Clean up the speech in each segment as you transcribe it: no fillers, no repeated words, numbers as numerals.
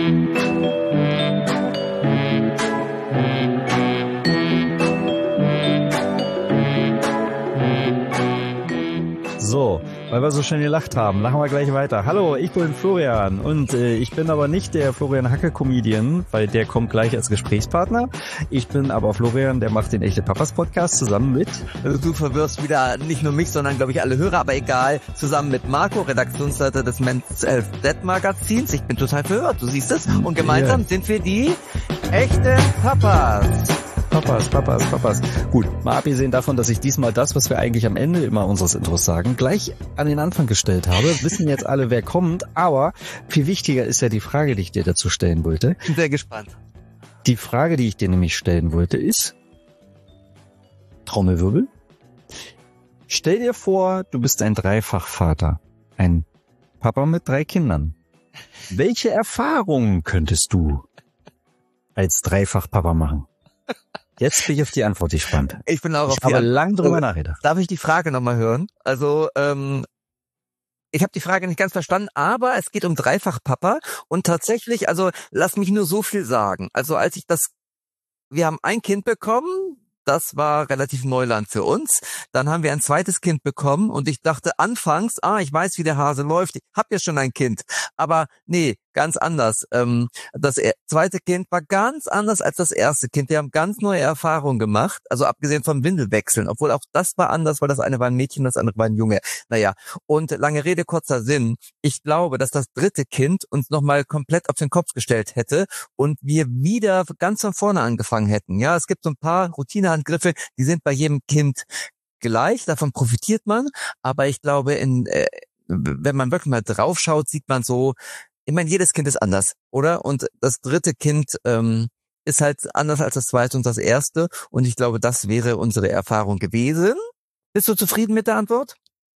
So, weil wir so schön gelacht haben, lachen wir gleich weiter. Hallo, ich bin Florian und ich bin aber nicht der Florian Hacke-Comedian, weil der kommt gleich als Gesprächspartner. Ich bin aber Florian, der macht den Echte Papas Podcast zusammen mit... Also du verwirrst wieder nicht nur mich, sondern glaube ich alle Hörer, aber egal. Zusammen mit Marco, Redaktionsleiter des Men's Health Magazins. Ich bin total verwirrt, du siehst es. Und gemeinsam sind wir die Echte Papas. Papas. Gut, mal abgesehen davon, dass ich diesmal das, was wir eigentlich am Ende immer unseres Intros sagen, gleich an den Anfang gestellt habe, wissen jetzt alle, wer kommt, aber viel wichtiger ist ja die Frage, die ich dir dazu stellen wollte. Ich bin sehr gespannt. Die Frage, die ich dir nämlich stellen wollte, ist, Trommelwirbel, stell dir vor, du bist ein Dreifachvater, ein Papa mit 3 Kindern. Welche Erfahrungen könntest du als Dreifachpapa machen? Jetzt bin ich auf die Antwort gespannt. Ich bin auch auf die Antwort. Ich habe lange drüber nachgedacht. Darf ich die Frage nochmal hören? Also, ich habe die Frage nicht ganz verstanden, aber es geht um Dreifachpapa und tatsächlich, also lass mich nur so viel sagen. Also wir haben ein Kind bekommen, das war relativ Neuland für uns. Dann haben wir ein zweites Kind bekommen und ich dachte anfangs, ich weiß, wie der Hase läuft, ich habe ja schon ein Kind. Aber nee, ganz anders. Das zweite Kind war ganz anders als das erste Kind. Wir haben ganz neue Erfahrungen gemacht, also abgesehen vom Windelwechseln, obwohl auch das war anders, weil das eine war ein Mädchen, das andere war ein Junge. Naja, und lange Rede, kurzer Sinn. Ich glaube, dass das dritte Kind uns nochmal komplett auf den Kopf gestellt hätte und wir wieder ganz von vorne angefangen hätten. Ja, es gibt so ein paar Routinehandgriffe, die sind bei jedem Kind gleich, davon profitiert man, aber ich glaube, wenn man wirklich mal draufschaut, sieht man so, ich meine, jedes Kind ist anders, oder? Und das dritte Kind ist halt anders als das zweite und das erste. Und ich glaube, das wäre unsere Erfahrung gewesen. Bist du zufrieden mit der Antwort?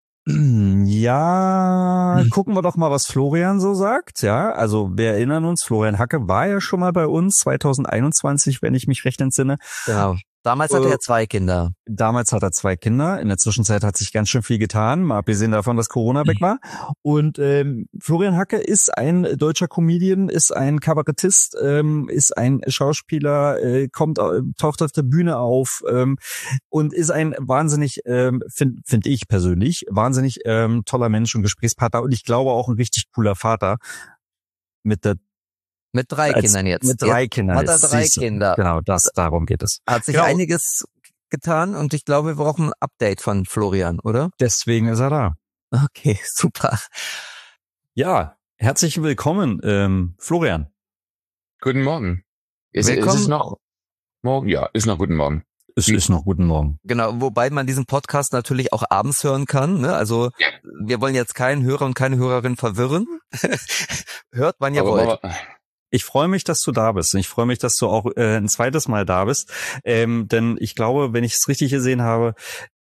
Ja, gucken wir doch mal, was Florian so sagt. Ja, also wir erinnern uns, Florian Hacke war ja schon mal bei uns 2021, wenn ich mich recht entsinne. Genau. Damals hatte er 2 Kinder. Damals hat er 2 Kinder. In der Zwischenzeit hat sich ganz schön viel getan, mal abgesehen davon, dass Corona weg war. Und Florian Hacke ist ein deutscher Comedian, ist ein Kabarettist, ist ein Schauspieler, taucht auf der Bühne auf und ist ein wahnsinnig, finde ich persönlich, wahnsinnig toller Mensch und Gesprächspartner und ich glaube auch ein richtig cooler Vater mit 3 Kindern jetzt. Mit 3 Kindern. Hat er 3 Kinder. Genau, darum geht es. Hat sich einiges getan und ich glaube, wir brauchen ein Update von Florian, oder? Deswegen ist er da. Okay, super. Ja, herzlich willkommen, Florian. Guten Morgen. Ist es noch morgen? Ja, ist noch guten Morgen. Es ist noch guten Morgen. Genau, wobei man diesen Podcast natürlich auch abends hören kann. Ne? Also wir wollen jetzt keinen Hörer und keine Hörerin verwirren. Hört, wann ihr wollt. Ich freue mich, dass du da bist. Ich freue mich, dass du auch ein zweites Mal da bist. Denn ich glaube, wenn ich es richtig gesehen habe,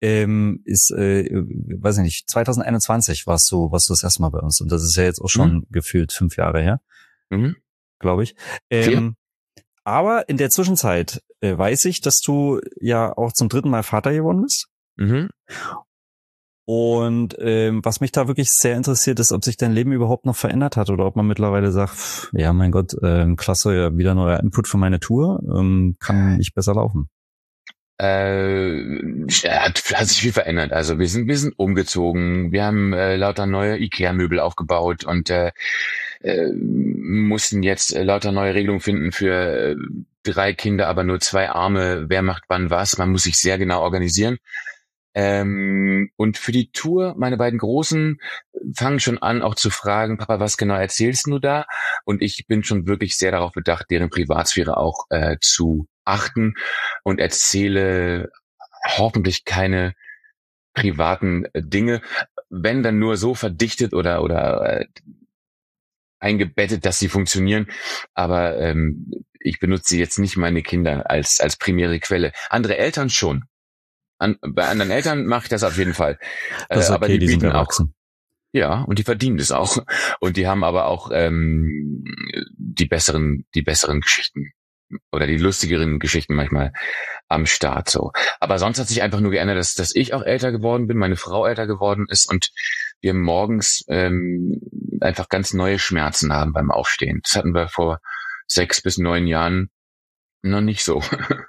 weiß ich nicht, 2021 warst du das erste Mal bei uns. Und das ist ja jetzt auch schon gefühlt 5 Jahre her, glaube ich. Aber in der Zwischenzeit weiß ich, dass du ja auch zum 3. Mal Vater geworden bist. Und was mich da wirklich sehr interessiert ist, ob sich dein Leben überhaupt noch verändert hat oder ob man mittlerweile sagt, ja mein Gott, klasse, wieder neuer Input für meine Tour, kann nicht besser laufen. Hat sich viel verändert. Also wir sind umgezogen, wir haben lauter neue Ikea-Möbel aufgebaut und mussten jetzt lauter neue Regelungen finden für 3 Kinder, aber nur 2 Arme. Wer macht wann was? Man muss sich sehr genau organisieren. Und für die Tour, meine beiden Großen fangen schon an, auch zu fragen, Papa, was genau erzählst du da? Und ich bin schon wirklich sehr darauf bedacht, deren Privatsphäre auch zu achten und erzähle hoffentlich keine privaten Dinge, wenn dann nur so verdichtet oder eingebettet, dass sie funktionieren. Aber ich benutze jetzt nicht meine Kinder als primäre Quelle. Andere Eltern schon. Bei anderen Eltern mache ich das auf jeden Fall. Das ist okay, aber die sind bieten auch. erwachsen. Ja, und die verdienen das auch. Und die haben aber auch die besseren Geschichten oder die lustigeren Geschichten manchmal am Start so. Aber sonst hat sich einfach nur geändert, dass ich auch älter geworden bin, meine Frau älter geworden ist und wir morgens einfach ganz neue Schmerzen haben beim Aufstehen. Das hatten wir vor 6 bis 9 Jahren noch nicht so.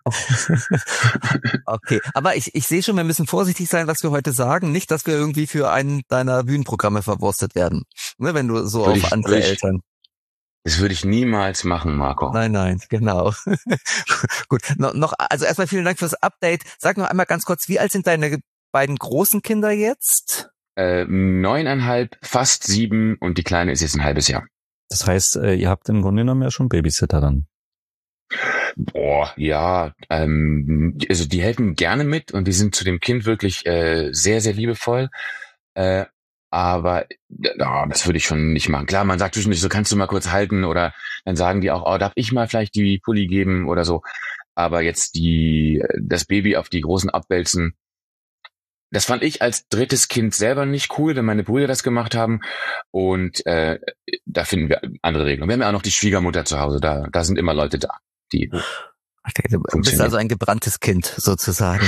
Okay, aber ich sehe schon, wir müssen vorsichtig sein, was wir heute sagen. Nicht, dass wir irgendwie für einen deiner Bühnenprogramme verwurstet werden. Ne, wenn du so auf andere Eltern. Das würde ich niemals machen, Marco. Nein, genau. Gut, also erstmal vielen Dank fürs Update. Sag noch einmal ganz kurz, wie alt sind deine beiden großen Kinder jetzt? 9,5, fast 7 und die Kleine ist jetzt ein halbes Jahr. Das heißt, ihr habt im Grunde genommen ja schon Babysitter dann. Boah, ja, also die helfen gerne mit und die sind zu dem Kind wirklich sehr, sehr liebevoll. Aber das würde ich schon nicht machen. Klar, man sagt zwischendurch, so kannst du mal kurz halten oder dann sagen die auch, darf ich mal vielleicht die Pulli geben oder so. Aber jetzt das Baby auf die Großen abwälzen, das fand ich als drittes Kind selber nicht cool, wenn meine Brüder das gemacht haben. Und da finden wir andere Regeln. Wir haben ja auch noch die Schwiegermutter zu Hause, da sind immer Leute da. Du bist also ein gebranntes Kind, sozusagen.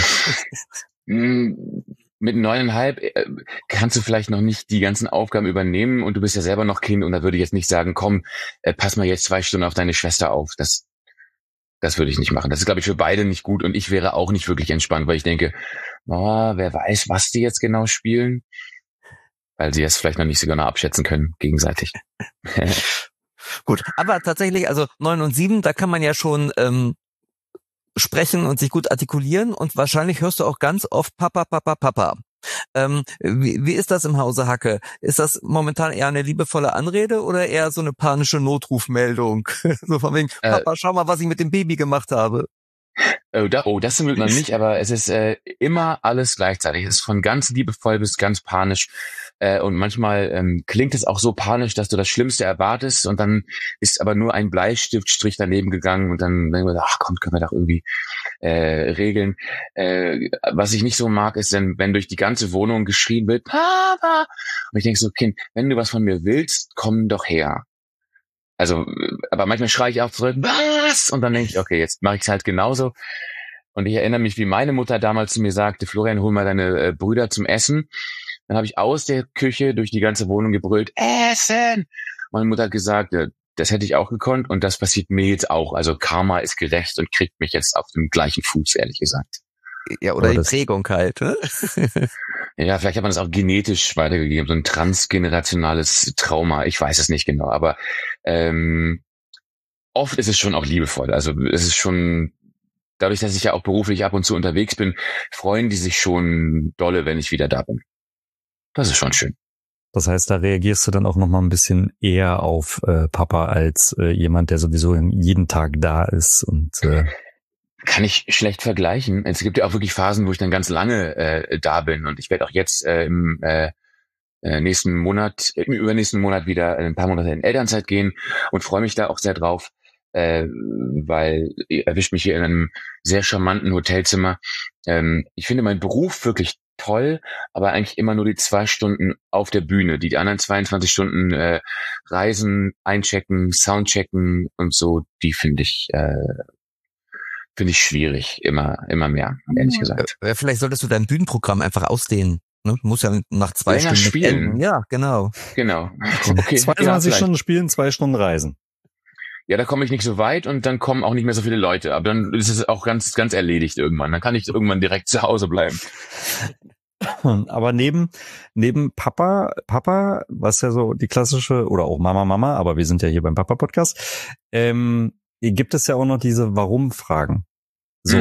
Mit 9,5 kannst du vielleicht noch nicht die ganzen Aufgaben übernehmen und du bist ja selber noch Kind und da würde ich jetzt nicht sagen, komm, pass mal jetzt 2 Stunden auf deine Schwester auf. Das würde ich nicht machen. Das ist, glaube ich, für beide nicht gut und ich wäre auch nicht wirklich entspannt, weil ich denke, wer weiß, was die jetzt genau spielen, weil sie es vielleicht noch nicht so genau abschätzen können, gegenseitig. Gut, aber tatsächlich, also 9 und 7, da kann man ja schon sprechen und sich gut artikulieren und wahrscheinlich hörst du auch ganz oft Papa, Papa, Papa. Wie ist das im Hause Hacke? Ist das momentan eher eine liebevolle Anrede oder eher so eine panische Notrufmeldung? So von wegen, Papa, schau mal, was ich mit dem Baby gemacht habe. Das zum Glück noch nicht, aber es ist immer alles gleichzeitig. Es ist von ganz liebevoll bis ganz panisch. Und manchmal klingt es auch so panisch, dass du das Schlimmste erwartest und dann ist aber nur ein Bleistiftstrich daneben gegangen und dann denken wir, ach komm, können wir doch irgendwie regeln. Was ich nicht so mag, ist, wenn durch die ganze Wohnung geschrien wird, Papa! Und ich denke so, Kind, wenn du was von mir willst, komm doch her. Also, aber manchmal schreie ich auch zurück, was? Und dann denke ich, okay, jetzt mache ich es halt genauso. Und ich erinnere mich, wie meine Mutter damals zu mir sagte, Florian, hol mal deine Brüder zum Essen. Dann habe ich aus der Küche durch die ganze Wohnung gebrüllt, Essen! Meine Mutter hat gesagt, das hätte ich auch gekonnt und das passiert mir jetzt auch. Also Karma ist gerecht und kriegt mich jetzt auf dem gleichen Fuß, ehrlich gesagt. Ja, oder die Prägung halt, ne? Ja, vielleicht hat man das auch genetisch weitergegeben, so ein transgenerationales Trauma. Ich weiß es nicht genau, aber oft ist es schon auch liebevoll. Also es ist schon, dadurch, dass ich ja auch beruflich ab und zu unterwegs bin, freuen die sich schon dolle, wenn ich wieder da bin. Das ist schon schön. Das heißt, da reagierst du dann auch noch mal ein bisschen eher auf Papa als jemand, der sowieso jeden Tag da ist und kann ich schlecht vergleichen. Es gibt ja auch wirklich Phasen, wo ich dann ganz lange da bin und ich werde auch jetzt im übernächsten Monat wieder ein paar Monate in Elternzeit gehen und freue mich da auch sehr drauf, weil erwischt mich hier in einem sehr charmanten Hotelzimmer. Ich finde meinen Beruf wirklich toll, aber eigentlich immer nur die 2 Stunden auf der Bühne. Die anderen 22 Stunden Reisen, Einchecken, Soundchecken und so, die finde ich schwierig, immer mehr, ehrlich gesagt. Vielleicht solltest du dein Bühnenprogramm einfach ausdehnen. Ne? Du musst ja nach 2 Stunden spielen. Enden. Ja, genau. Okay. 22 Stunden spielen, 2 Stunden reisen. Ja, da komme ich nicht so weit und dann kommen auch nicht mehr so viele Leute. Aber dann ist es auch ganz, ganz erledigt irgendwann. Dann kann ich irgendwann direkt zu Hause bleiben. Aber neben Papa, was ja so die klassische, oder auch Mama, aber wir sind ja hier beim Papa-Podcast, gibt es ja auch noch diese Warum-Fragen. So,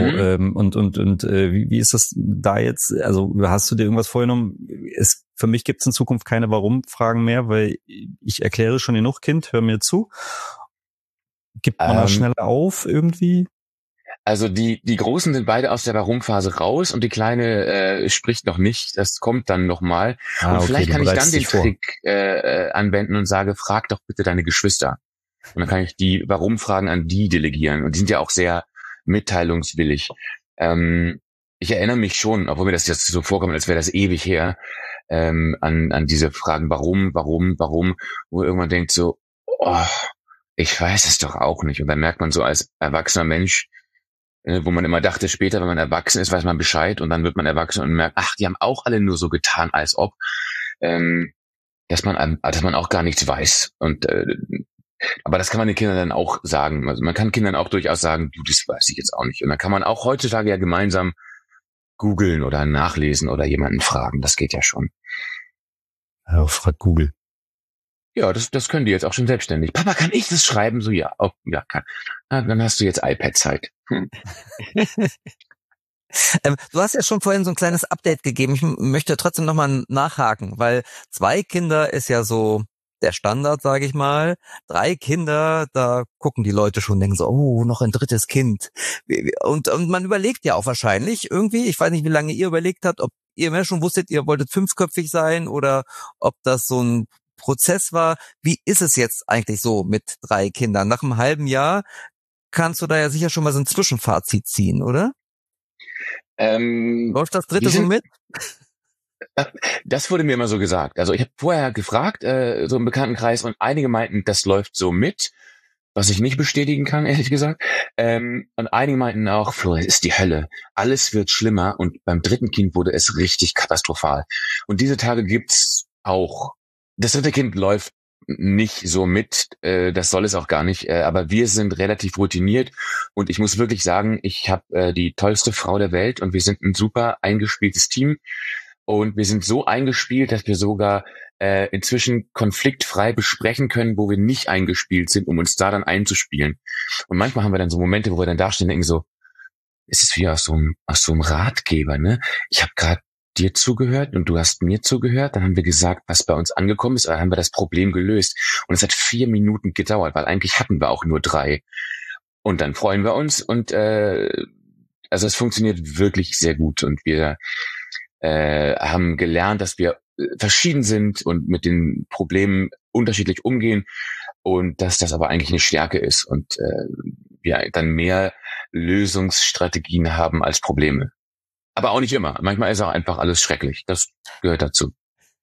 wie ist das da jetzt? Also hast du dir irgendwas vorgenommen? Für mich gibt es in Zukunft keine Warum-Fragen mehr, weil ich erkläre schon genug, Kind, hör mir zu. Gibt man das schneller auf irgendwie? Also die Großen sind beide aus der Warum-Phase raus und die Kleine spricht noch nicht. Das kommt dann nochmal. Und okay, vielleicht kann ich dann den Trick anwenden und sage, frag doch bitte deine Geschwister. Und dann kann ich die Warum-Fragen an die delegieren. Und die sind ja auch sehr mitteilungswillig. Ich erinnere mich schon, obwohl mir das jetzt so vorkommt, als wäre das ewig her, an diese Fragen, warum, wo irgendwann denkt so, ich weiß es doch auch nicht. Und dann merkt man so als erwachsener Mensch, wo man immer dachte, später, wenn man erwachsen ist, weiß man Bescheid und dann wird man erwachsen und merkt, ach, die haben auch alle nur so getan, als ob. dass man auch gar nichts weiß. Und aber das kann man den Kindern dann auch sagen. Also man kann Kindern auch durchaus sagen, du, das weiß ich jetzt auch nicht. Und dann kann man auch heutzutage ja gemeinsam googeln oder nachlesen oder jemanden fragen. Das geht ja schon. Ja, frag Google. Ja, das können die jetzt auch schon selbstständig. Papa, kann ich das schreiben? So, ja, oh, ja, kann. Na, dann hast du jetzt iPad-Zeit. Du hast ja schon vorhin so ein kleines Update gegeben. Ich möchte trotzdem nochmal nachhaken, weil 2 Kinder ist ja so der Standard, sage ich mal. 3 Kinder, da gucken die Leute schon, denken so, oh, noch ein 3. Kind. Und man überlegt ja auch wahrscheinlich irgendwie, ich weiß nicht, wie lange ihr überlegt habt, ob ihr mehr schon wusstet, ihr wolltet 5-köpfig sein oder ob das so ein Prozess war. Wie ist es jetzt eigentlich so mit 3 Kindern? Nach einem halben Jahr kannst du da ja sicher schon mal so ein Zwischenfazit ziehen, oder? Läuft das 3. schon mit? Das wurde mir immer so gesagt. Also ich habe vorher gefragt, so im Bekanntenkreis, und einige meinten, das läuft so mit, was ich nicht bestätigen kann, ehrlich gesagt. Und einige meinten auch, Flo, es ist die Hölle. Alles wird schlimmer, und beim 3. Kind wurde es richtig katastrophal. Und diese Tage gibt's auch. Das 3. Kind läuft nicht so mit, das soll es auch gar nicht, aber wir sind relativ routiniert, und ich muss wirklich sagen, ich habe die tollste Frau der Welt, und wir sind ein super eingespieltes Team, und wir sind so eingespielt, dass wir sogar inzwischen konfliktfrei besprechen können, wo wir nicht eingespielt sind, um uns da dann einzuspielen. Und manchmal haben wir dann so Momente, wo wir dann dastehen und denken so, es ist wie aus so einem Ratgeber, ne? Ich habe gerade dir zugehört und du hast mir zugehört, dann haben wir gesagt, was bei uns angekommen ist, dann haben wir das Problem gelöst. Und es hat 4 Minuten gedauert, weil eigentlich hatten wir auch nur 3. Und dann freuen wir uns, und also es funktioniert wirklich sehr gut, und wir haben gelernt, dass wir verschieden sind und mit den Problemen unterschiedlich umgehen, und dass das aber eigentlich eine Stärke ist, und wir dann mehr Lösungsstrategien haben als Probleme. Aber auch nicht immer. Manchmal ist auch einfach alles schrecklich. Das gehört dazu.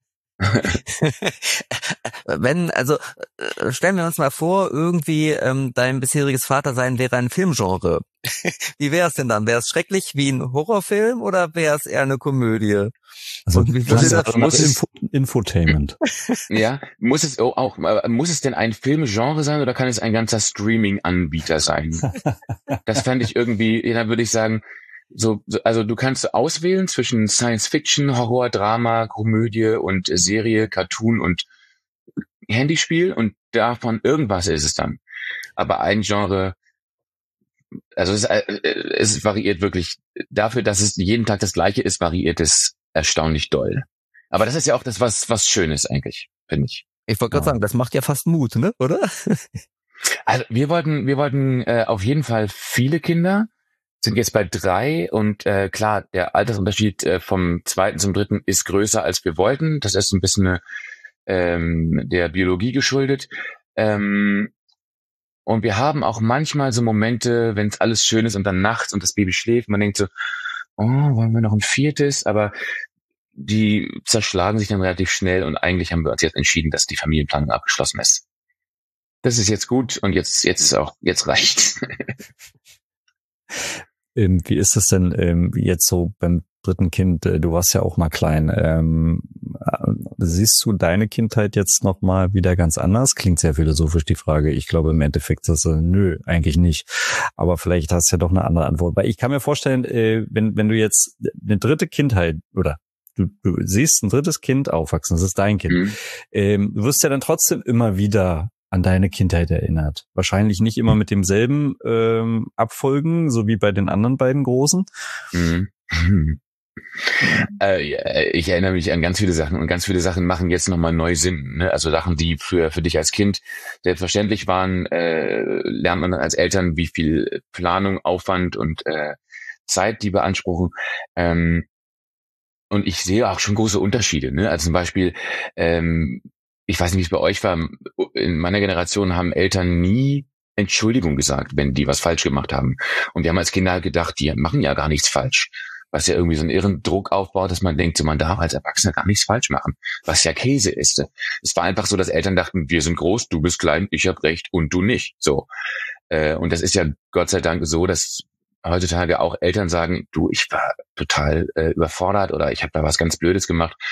Stellen wir uns mal vor, irgendwie dein bisheriges Vatersein wäre ein Filmgenre. Wie wäre es denn dann? Wäre es schrecklich wie ein Horrorfilm oder wäre es eher eine Komödie? Also muss es Infotainment. Ja, muss es denn ein Filmgenre sein, oder kann es ein ganzer Streaming-Anbieter sein? Das fände ich irgendwie, dann würde ich sagen, also du kannst auswählen zwischen Science Fiction, Horror, Drama, Komödie und Serie, Cartoon und Handyspiel, und davon irgendwas ist es dann. Aber ein Genre, also es variiert wirklich. Dafür, dass es jeden Tag das Gleiche ist, variiert es erstaunlich doll. Aber das ist ja auch das, was Schönes eigentlich, finde ich. Ich wollte gerade sagen, das macht ja fast Mut, ne? Oder? Also wir wollten auf jeden Fall viele Kinder, sind jetzt bei 3, und klar, der Altersunterschied vom 2. zum 3. ist größer, als wir wollten. Das ist ein bisschen der Biologie geschuldet. Und wir haben auch manchmal so Momente, wenn es alles schön ist und dann nachts und das Baby schläft, man denkt so, oh, wollen wir noch ein 4.? Aber die zerschlagen sich dann relativ schnell, und eigentlich haben wir uns jetzt entschieden, dass die Familienplanung abgeschlossen ist. Das ist jetzt gut, und jetzt reicht's. Wie ist es denn jetzt so beim 3. Kind? Du warst ja auch mal klein. Siehst du deine Kindheit jetzt noch mal wieder ganz anders? Klingt sehr philosophisch, die Frage. Ich glaube, im Endeffekt ist das nö, eigentlich nicht. Aber vielleicht hast du ja doch eine andere Antwort. Weil ich kann mir vorstellen, wenn du jetzt eine 3. Kindheit oder du siehst ein 3. Kind aufwachsen, das ist dein Kind. Du wirst ja dann trotzdem immer wieder an deine Kindheit erinnert. Wahrscheinlich nicht immer mit demselben Abfolgen, so wie bei den anderen beiden Großen. Ich erinnere mich an ganz viele Sachen, und ganz viele Sachen machen jetzt nochmal neu Sinn. Ne? Also Sachen, die für dich als Kind selbstverständlich waren, lernt man dann als Eltern, wie viel Planung, Aufwand und Zeit die beanspruchen. Und ich sehe auch schon große Unterschiede. Ne? Also zum Beispiel, ich weiß nicht, wie es bei euch war, in meiner Generation haben Eltern nie Entschuldigung gesagt, wenn die was falsch gemacht haben. Und wir haben als Kinder gedacht, die machen ja gar nichts falsch. Was ja irgendwie so einen irren Druck aufbaut, dass man denkt, so, man darf als Erwachsener gar nichts falsch machen. Was ja Käse ist. Es war einfach so, dass Eltern dachten, wir sind groß, du bist klein, ich hab recht und du nicht. So. Und das ist ja Gott sei Dank so, dass heutzutage auch Eltern sagen, du, ich war total überfordert, oder ich habe da was ganz Blödes gemacht.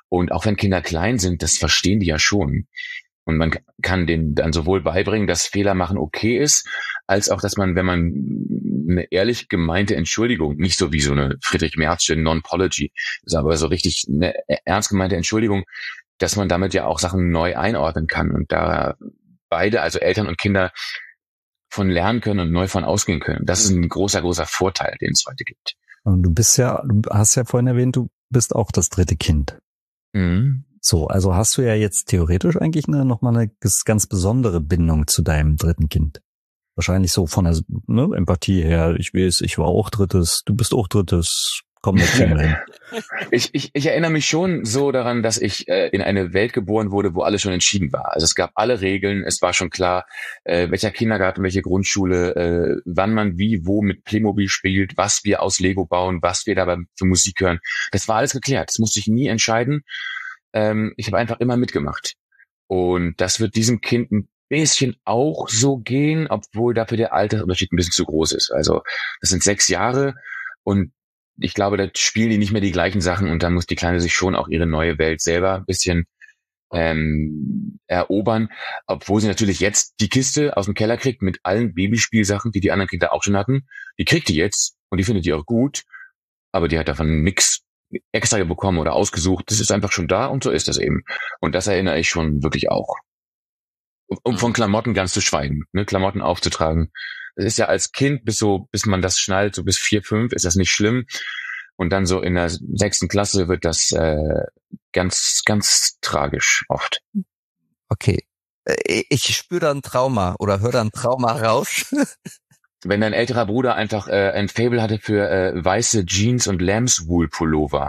Und auch wenn Kinder klein sind, das verstehen die ja schon. Und man kann denen dann sowohl beibringen, dass Fehler machen okay ist, als auch, dass man, wenn man eine ehrlich gemeinte Entschuldigung, nicht so wie so eine Friedrich-Merzsche Non-Pology, aber so richtig eine ernst gemeinte Entschuldigung, dass man damit ja auch Sachen neu einordnen kann und da beide, also Eltern und Kinder, von lernen können und neu von ausgehen können. Das ist ein großer, großer Vorteil, den es heute gibt. Und du hast ja vorhin erwähnt, du bist auch das dritte Kind. Mhm. So, also hast du ja jetzt theoretisch eigentlich nochmal eine ganz besondere Bindung zu deinem dritten Kind. Wahrscheinlich so von der Empathie her. Ich weiß, ich war auch drittes, du bist auch drittes. Komm, jetzt kriegen wir hin. Ich erinnere mich schon so daran, dass ich in eine Welt geboren wurde, wo alles schon entschieden war. Also es gab alle Regeln, es war schon klar, welcher Kindergarten, welche Grundschule, wann man wie, wo mit Playmobil spielt, was wir aus Lego bauen, was wir dabei für Musik hören. Das war alles geklärt. Das musste ich nie entscheiden. Ich habe einfach immer mitgemacht. Und das wird diesem Kind ein bisschen auch so gehen, obwohl dafür der Altersunterschied ein bisschen zu groß ist. Also das sind 6 Jahre und ich glaube, da spielen die nicht mehr die gleichen Sachen und dann muss die Kleine sich schon auch ihre neue Welt selber ein bisschen erobern, obwohl sie natürlich jetzt die Kiste aus dem Keller kriegt mit allen Babyspielsachen, die die anderen Kinder auch schon hatten. Die kriegt die jetzt und die findet die auch gut, aber die hat davon nix extra bekommen oder ausgesucht. Das ist einfach schon da und so ist das eben. Und das erinnere ich schon wirklich auch. Um von Klamotten ganz zu schweigen, ne? Klamotten aufzutragen. Es ist ja als Kind bis man das schnallt, so bis 4, 5 ist das nicht schlimm. Und dann so in der 6. Klasse wird das ganz, ganz tragisch oft. Okay. Ich spüre da ein Trauma oder höre da ein Trauma raus. Wenn dein älterer Bruder einfach ein Faible hatte für weiße Jeans und Lambswool-Pullover.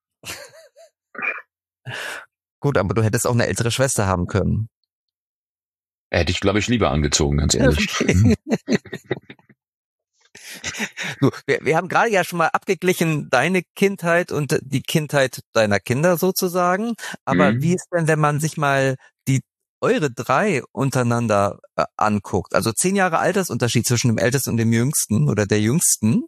Gut, aber du hättest auch eine ältere Schwester haben können. Hätte ich, glaube ich, lieber angezogen, ganz ehrlich. Okay. Du, wir haben gerade ja schon mal abgeglichen deine Kindheit und die Kindheit deiner Kinder sozusagen. Aber wie ist denn, wenn man sich mal eure 3 untereinander anguckt? Also 10 Jahre Altersunterschied zwischen dem Ältesten und dem Jüngsten oder der Jüngsten.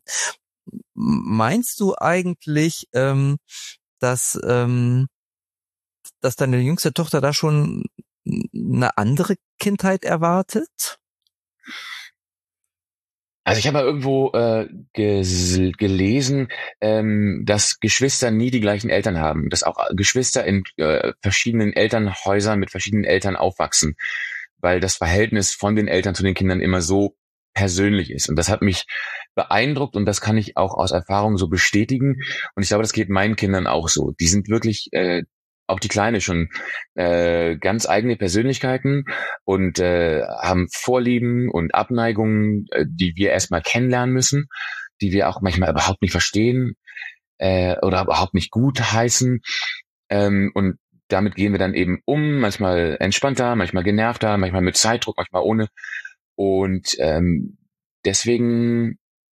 Meinst du eigentlich, dass deine jüngste Tochter da schon eine andere Kindheit erwartet? Also ich habe mal irgendwo gelesen, dass Geschwister nie die gleichen Eltern haben, dass auch Geschwister in verschiedenen Elternhäusern mit verschiedenen Eltern aufwachsen, weil das Verhältnis von den Eltern zu den Kindern immer so persönlich ist. Und das hat mich beeindruckt und das kann ich auch aus Erfahrung so bestätigen. Und ich glaube, das geht meinen Kindern auch so. Die sind wirklich auch die Kleine schon ganz eigene Persönlichkeiten und haben Vorlieben und Abneigungen, die wir erstmal kennenlernen müssen, die wir auch manchmal überhaupt nicht verstehen oder überhaupt nicht gut heißen. Und damit gehen wir dann eben um, manchmal entspannter, manchmal genervter, manchmal mit Zeitdruck, manchmal ohne. Und deswegen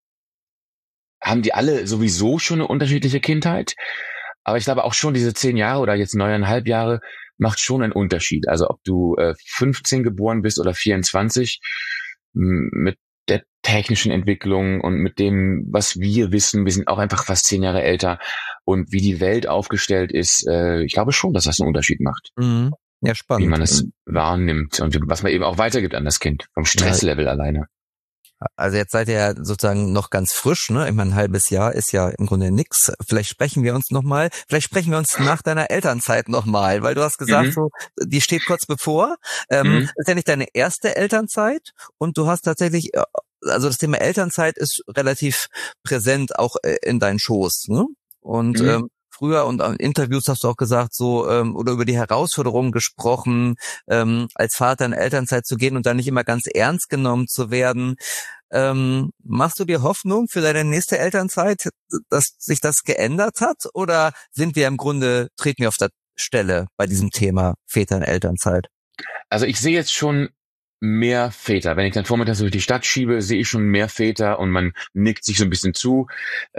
haben die alle sowieso schon eine unterschiedliche Kindheit. Aber ich glaube auch schon diese 10 Jahre oder jetzt 9,5 Jahre macht schon einen Unterschied. Also ob du 15 geboren bist oder 24, mit der technischen Entwicklung und mit dem, was wir wissen, wir sind auch einfach fast 10 Jahre älter und wie die Welt aufgestellt ist, ich glaube schon, dass das einen Unterschied macht. Mhm. Ja, spannend. Wie man es wahrnimmt und was man eben auch weitergibt an das Kind, vom Stresslevel alleine. Also jetzt seid ihr ja sozusagen noch ganz frisch, ne? Ich meine, ein halbes Jahr ist ja im Grunde nix. Vielleicht sprechen wir uns nach deiner Elternzeit nochmal, weil du hast gesagt, so, die steht kurz bevor. Ist ja nicht deine erste Elternzeit und du hast tatsächlich, also das Thema Elternzeit ist relativ präsent auch in deinen Schoß, ne? Und früher und in Interviews hast du auch gesagt, so oder über die Herausforderungen gesprochen, als Vater in Elternzeit zu gehen und dann nicht immer ganz ernst genommen zu werden. Machst du dir Hoffnung für deine nächste Elternzeit, dass sich das geändert hat? Oder treten wir auf der Stelle bei diesem Thema Väter in Elternzeit? Also ich sehe jetzt schon mehr Väter. Wenn ich dann vormittags durch die Stadt schiebe, sehe ich schon mehr Väter und man nickt sich so ein bisschen zu,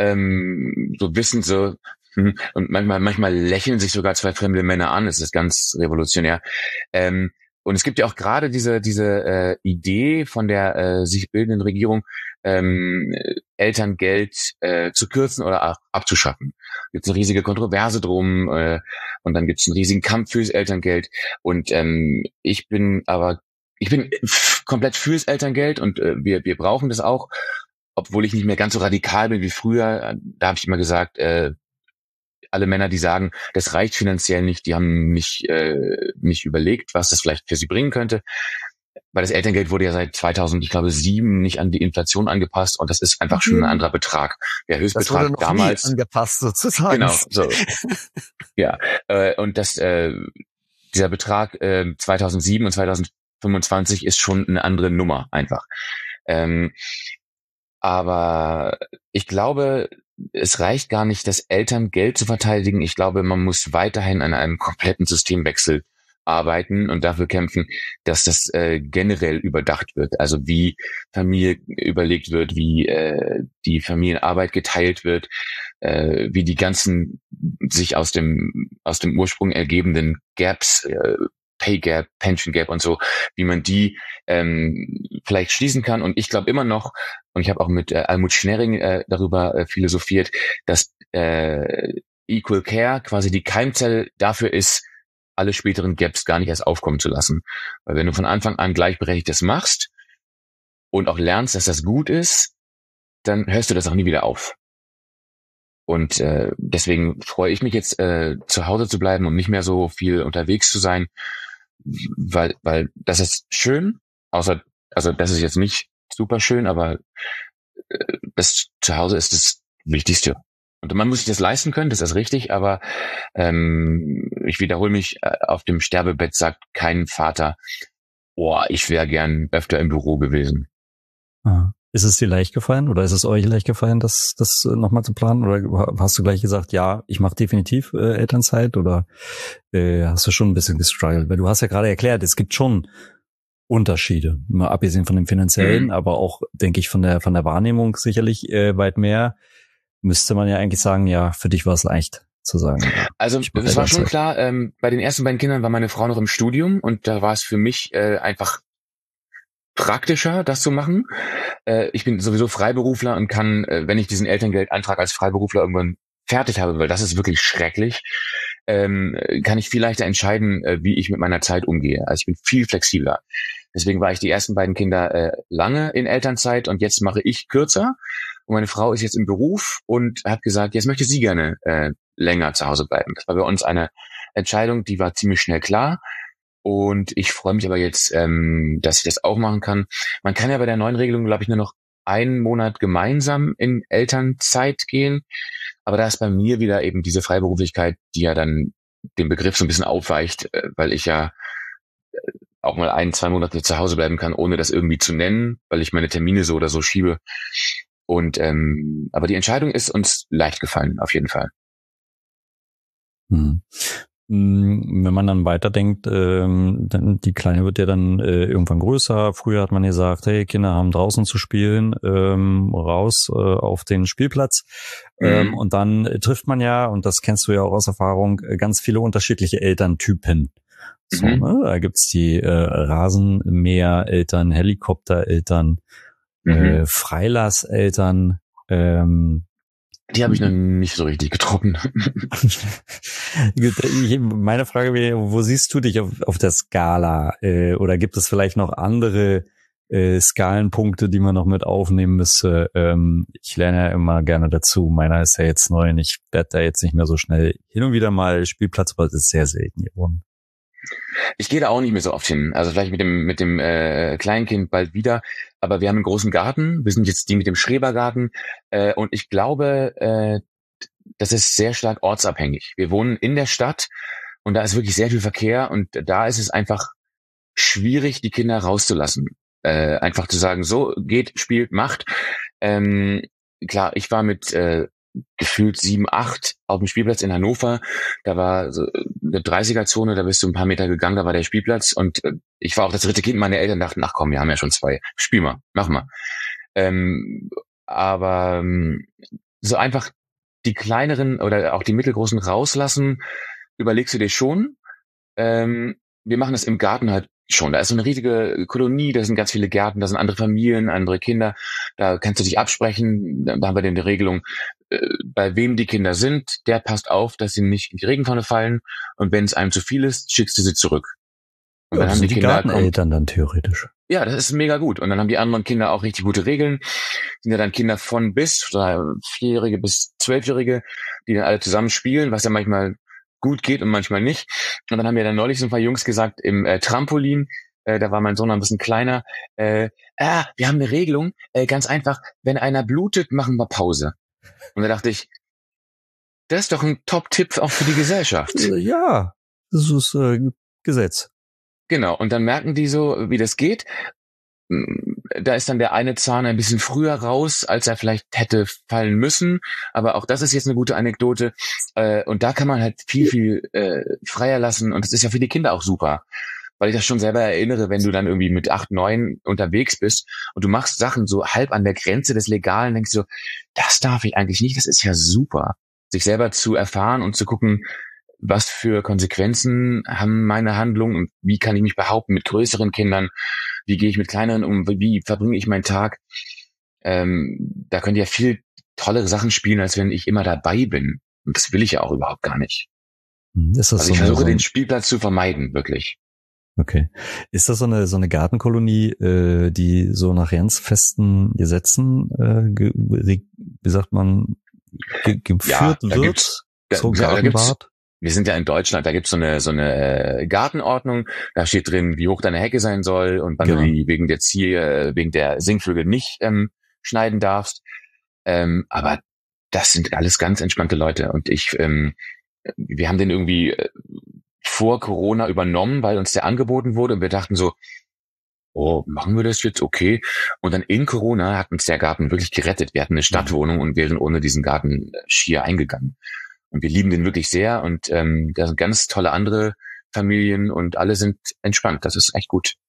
so wissend so. Und manchmal lächeln sich sogar 2 fremde Männer an. Das ist ganz revolutionär. und es gibt ja auch gerade diese Idee von der sich bildenden Regierung, Elterngeld zu kürzen oder abzuschaffen. Gibt es eine riesige Kontroverse drum und dann gibt es einen riesigen Kampf fürs Elterngeld. Und ich bin komplett fürs Elterngeld und wir brauchen das auch, obwohl ich nicht mehr ganz so radikal bin wie früher. Da habe ich immer gesagt, alle Männer, die sagen, das reicht finanziell nicht, die haben nicht überlegt, was das vielleicht für sie bringen könnte. Weil das Elterngeld wurde ja seit 2007 nicht an die Inflation angepasst und das ist einfach schon ein anderer Betrag. Der Höchstbetrag das wurde noch damals nie angepasst sozusagen. Genau, so. Ja, und dieser Betrag 2007 und 2025 ist schon eine andere Nummer einfach. Aber ich glaube, es reicht gar nicht, das Elterngeld zu verteidigen. Ich glaube, man muss weiterhin an einem kompletten Systemwechsel arbeiten und dafür kämpfen, dass das generell überdacht wird. Also wie Familie überlegt wird, wie die Familienarbeit geteilt wird, wie die ganzen sich aus dem Ursprung ergebenden Gaps, Pay Gap, Pension Gap und so, wie man die vielleicht schließen kann. Und ich glaube immer noch, und ich habe auch mit Almut Schnerring darüber philosophiert, dass Equal Care quasi die Keimzelle dafür ist, alle späteren Gaps gar nicht erst aufkommen zu lassen. Weil wenn du von Anfang an Gleichberechtigtes machst und auch lernst, dass das gut ist, dann hörst du das auch nie wieder auf. Und deswegen freue ich mich jetzt, zu Hause zu bleiben und nicht mehr so viel unterwegs zu sein, weil das ist schön, also das ist jetzt nicht super schön, aber das Zuhause ist das Wichtigste. Und man muss sich das leisten können, das ist richtig, aber ich wiederhole mich, auf dem Sterbebett sagt kein Vater, ich wäre gern öfter im Büro gewesen. Ah. Ist es dir leicht gefallen oder ist es euch leicht gefallen, das nochmal zu planen? Oder hast du gleich gesagt, ja, ich mache definitiv Elternzeit oder hast du schon ein bisschen gestruggelt? Weil du hast ja gerade erklärt, es gibt schon Unterschiede, mal abgesehen von dem finanziellen, aber auch, denke ich, von der Wahrnehmung sicherlich weit mehr. Müsste man ja eigentlich sagen, ja, für dich war es leicht zu sagen. Also es war schon klar, bei den ersten beiden Kindern war meine Frau noch im Studium und da war es für mich einfach praktischer, das zu machen. Ich bin sowieso Freiberufler und kann, wenn ich diesen Elterngeldantrag als Freiberufler irgendwann fertig habe, weil das ist wirklich schrecklich, kann ich viel leichter entscheiden, wie ich mit meiner Zeit umgehe. Also ich bin viel flexibler. Deswegen war ich die ersten beiden Kinder lange in Elternzeit und jetzt mache ich kürzer. Und meine Frau ist jetzt im Beruf und hat gesagt, jetzt möchte sie gerne länger zu Hause bleiben. Das war bei uns eine Entscheidung, die war ziemlich schnell klar. Und ich freue mich aber jetzt, dass ich das auch machen kann. Man kann ja bei der neuen Regelung, glaube ich, nur noch einen Monat gemeinsam in Elternzeit gehen. Aber da ist bei mir wieder eben diese Freiberuflichkeit, die ja dann den Begriff so ein bisschen aufweicht, weil ich ja auch mal 1-2 Monate zu Hause bleiben kann, ohne das irgendwie zu nennen, weil ich meine Termine so oder so schiebe. Und aber die Entscheidung ist uns leicht gefallen, auf jeden Fall. Wenn man dann weiterdenkt, dann die Kleine wird ja dann irgendwann größer. Früher hat man gesagt, hey, Kinder haben draußen zu spielen, raus auf den Spielplatz. Und dann trifft man ja, und das kennst du ja auch aus Erfahrung, ganz viele unterschiedliche Elterntypen. So, ne? Da gibt's die Rasenmäher-Eltern, Helikopter-Eltern, Freilasseltern. Die habe ich noch nicht so richtig getroffen. Meine Frage wäre, wo siehst du dich auf der Skala? Oder gibt es vielleicht noch andere Skalenpunkte, die man noch mit aufnehmen müsste? Ich lerne ja immer gerne dazu. Meiner ist ja jetzt neu und ich werde da jetzt nicht mehr so schnell hin und wieder mal Spielplatz, aber das ist sehr selten geworden. Ich gehe da auch nicht mehr so oft hin. Also vielleicht mit dem Kleinkind bald wieder. Aber wir haben einen großen Garten. Wir sind jetzt die mit dem Schrebergarten. Und ich glaube, das ist sehr stark ortsabhängig. Wir wohnen in der Stadt und da ist wirklich sehr viel Verkehr. Und da ist es einfach schwierig, die Kinder rauszulassen. Einfach zu sagen, so, geht, spielt, macht. Klar, ich war mit gefühlt 7, 8 auf dem Spielplatz in Hannover. Da war so eine 30er-Zone, da bist du ein paar Meter gegangen, da war der Spielplatz und ich war auch das dritte Kind. Meine Eltern dachten, ach komm, wir haben ja schon 2. Spiel mal, mach mal. Aber so einfach die kleineren oder auch die mittelgroßen rauslassen, überlegst du dir schon. Wir machen das im Garten halt schon. Da ist so eine riesige Kolonie, da sind ganz viele Gärten, da sind andere Familien, andere Kinder. Da kannst du dich absprechen. Da haben wir dann die Regelung, bei wem die Kinder sind, der passt auf, dass sie nicht in die Regentonne fallen. Und wenn es einem zu viel ist, schickst du sie zurück. Und Ja, dann das haben sind die die Kinder Garteneltern dann theoretisch. ja, das ist mega gut. Und dann haben die anderen Kinder auch richtig gute Regeln. Sind ja dann Kinder von bis, 4-Jährige bis 12-Jährige, die dann alle zusammen spielen, was ja manchmal gut geht und manchmal nicht. Und dann haben mir dann neulich so ein paar Jungs gesagt, im Trampolin, da war mein Sohn noch ein bisschen kleiner, wir haben eine Regelung, ganz einfach, wenn einer blutet, machen wir Pause. Und da dachte ich, das ist doch ein Top-Tipp auch für die Gesellschaft. Ja, das ist Gesetz. Genau, und dann merken die so, wie das geht. Da ist dann der eine Zahn ein bisschen früher raus, als er vielleicht hätte fallen müssen. Aber auch das ist jetzt eine gute Anekdote. Und da kann man halt viel freier lassen. Und das ist ja für die Kinder auch super. Weil ich das schon selber erinnere, wenn du dann irgendwie mit 8, 9 unterwegs bist und du machst Sachen so halb an der Grenze des Legalen, denkst du so, das darf ich eigentlich nicht, das ist ja super. Sich selber zu erfahren und zu gucken, was für Konsequenzen haben meine Handlungen und wie kann ich mich behaupten mit größeren Kindern, wie gehe ich mit kleineren um, wie verbringe ich meinen Tag. Da könnt ihr ja viel tollere Sachen spielen, als wenn ich immer dabei bin. Und das will ich ja auch überhaupt gar nicht. Ist das also ich versuche den Spielplatz zu vermeiden, wirklich. Okay. Ist das so eine Gartenkolonie, die so nach ganz festen Gesetzen, wie sagt man, geführt wird? So Gartenbad? Wir sind ja in Deutschland, da gibt's so eine Gartenordnung, da steht drin, wie hoch deine Hecke sein soll und wann du die wegen der Singvögel nicht schneiden darfst. Aber das sind alles ganz entspannte Leute und wir haben den irgendwie vor Corona übernommen, weil uns der angeboten wurde und wir dachten so, oh, machen wir das jetzt? Okay. Und dann in Corona hat uns der Garten wirklich gerettet. Wir hatten eine Stadtwohnung und wären ohne diesen Garten schier eingegangen. Und wir lieben den wirklich sehr und da sind ganz tolle andere Familien und alle sind entspannt. Das ist echt gut.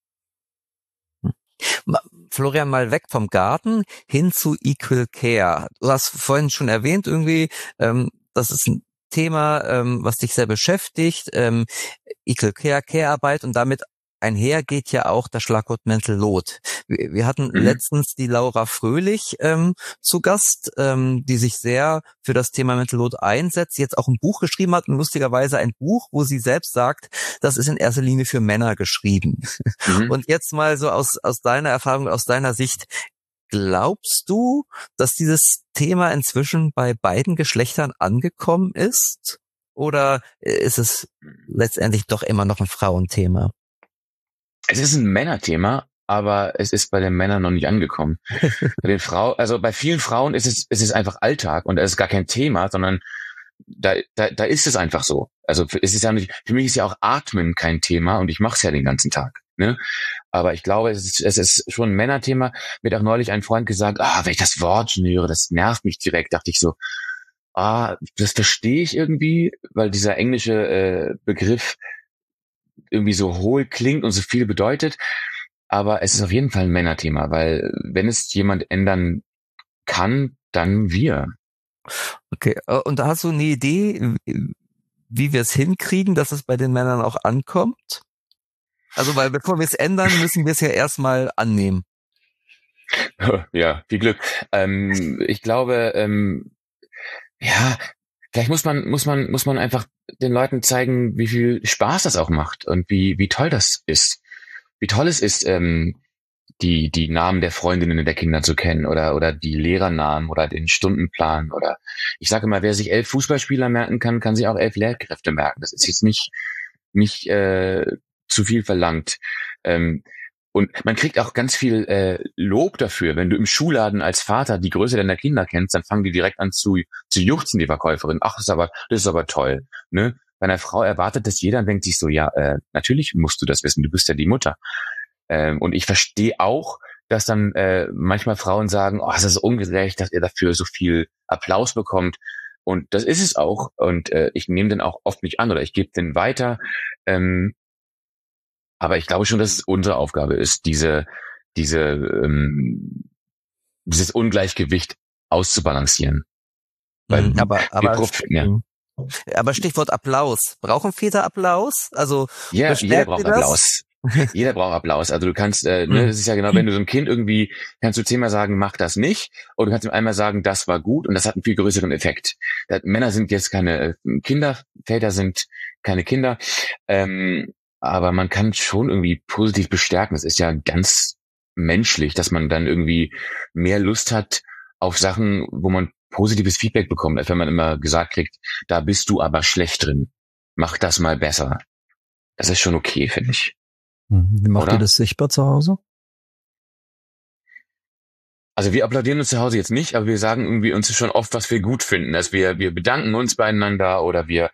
Florian, mal weg vom Garten hin zu Equal Care. Du hast vorhin schon erwähnt irgendwie, das ist ein Thema, was dich sehr beschäftigt, Equal Care, Care-Arbeit und damit einher geht ja auch das Schlagwort Mental Load. Wir hatten letztens die Laura Fröhlich zu Gast, die sich sehr für das Thema Mental Load einsetzt, jetzt auch ein Buch geschrieben hat und lustigerweise ein Buch, wo sie selbst sagt, das ist in erster Linie für Männer geschrieben. Und jetzt mal so aus deiner Erfahrung, aus deiner Sicht, glaubst du, dass dieses Thema inzwischen bei beiden Geschlechtern angekommen ist? Oder ist es letztendlich doch immer noch ein Frauenthema? Es ist ein Männerthema, aber es ist bei den Männern noch nicht angekommen. Bei den Frauen, also bei vielen Frauen ist es einfach Alltag und es ist gar kein Thema, sondern da ist es einfach so. Also es ist ja nicht, für mich ist ja auch Atmen kein Thema und ich mache es ja den ganzen Tag. Ne? Aber ich glaube, es ist schon ein Männerthema. Mir hat auch neulich ein Freund gesagt, wenn ich das Wort schon höre, das nervt mich direkt. Dachte ich so, das verstehe ich irgendwie, weil dieser englische Begriff irgendwie so hohl klingt und so viel bedeutet. Aber es ist auf jeden Fall ein Männerthema, weil wenn es jemand ändern kann, dann wir. Okay, und da hast du eine Idee, wie wir es hinkriegen, dass es bei den Männern auch ankommt? Also, weil bevor wir es ändern, müssen wir es ja erstmal annehmen. Ja, viel Glück. Ich glaube, vielleicht muss man einfach den Leuten zeigen, wie viel Spaß das auch macht und wie toll das ist. Wie toll es ist, die Namen der Freundinnen der Kinder zu kennen oder die Lehrernamen oder den Stundenplan oder ich sage immer, wer sich 11 Fußballspieler merken kann, kann sich auch 11 Lehrkräfte merken. Das ist jetzt nicht zu viel verlangt. Und man kriegt auch ganz viel Lob dafür. Wenn du im Schuhladen als Vater die Größe deiner Kinder kennst, dann fangen die direkt an zu juchzen, die Verkäuferin. Ach, das ist aber toll. Ne? Bei einer Frau erwartet das jeder und denkt sich so, ja, natürlich musst du das wissen, du bist ja die Mutter. Und ich verstehe auch, dass dann manchmal Frauen sagen, es ist ungerecht, dass ihr dafür so viel Applaus bekommt. Und das ist es auch. Und ich nehme den auch oft nicht an oder ich gebe den weiter. Aber ich glaube schon, dass es unsere Aufgabe ist, dieses Ungleichgewicht auszubalancieren. Weil aber Stichwort Applaus. Brauchen Väter Applaus? Also ja, jeder braucht Applaus. Jeder braucht Applaus. Also du kannst, ne, das ist ja genau, wenn du so ein Kind irgendwie, kannst du 10-mal sagen, mach das nicht, oder du kannst ihm einmal sagen, das war gut, und das hat einen viel größeren Effekt. Männer sind jetzt keine Kinder, Väter sind keine Kinder, aber man kann schon irgendwie positiv bestärken. Es ist ja ganz menschlich, dass man dann irgendwie mehr Lust hat auf Sachen, wo man positives Feedback bekommt, als wenn man immer gesagt kriegt, da bist du aber schlecht drin. Mach das mal besser. Das ist schon okay, finde ich. Wie macht Oder? ihr das sichtbar zu Hause? Also wir applaudieren uns zu Hause jetzt nicht, aber wir sagen irgendwie uns schon oft, was wir gut finden. Also wir bedanken uns beieinander oder wir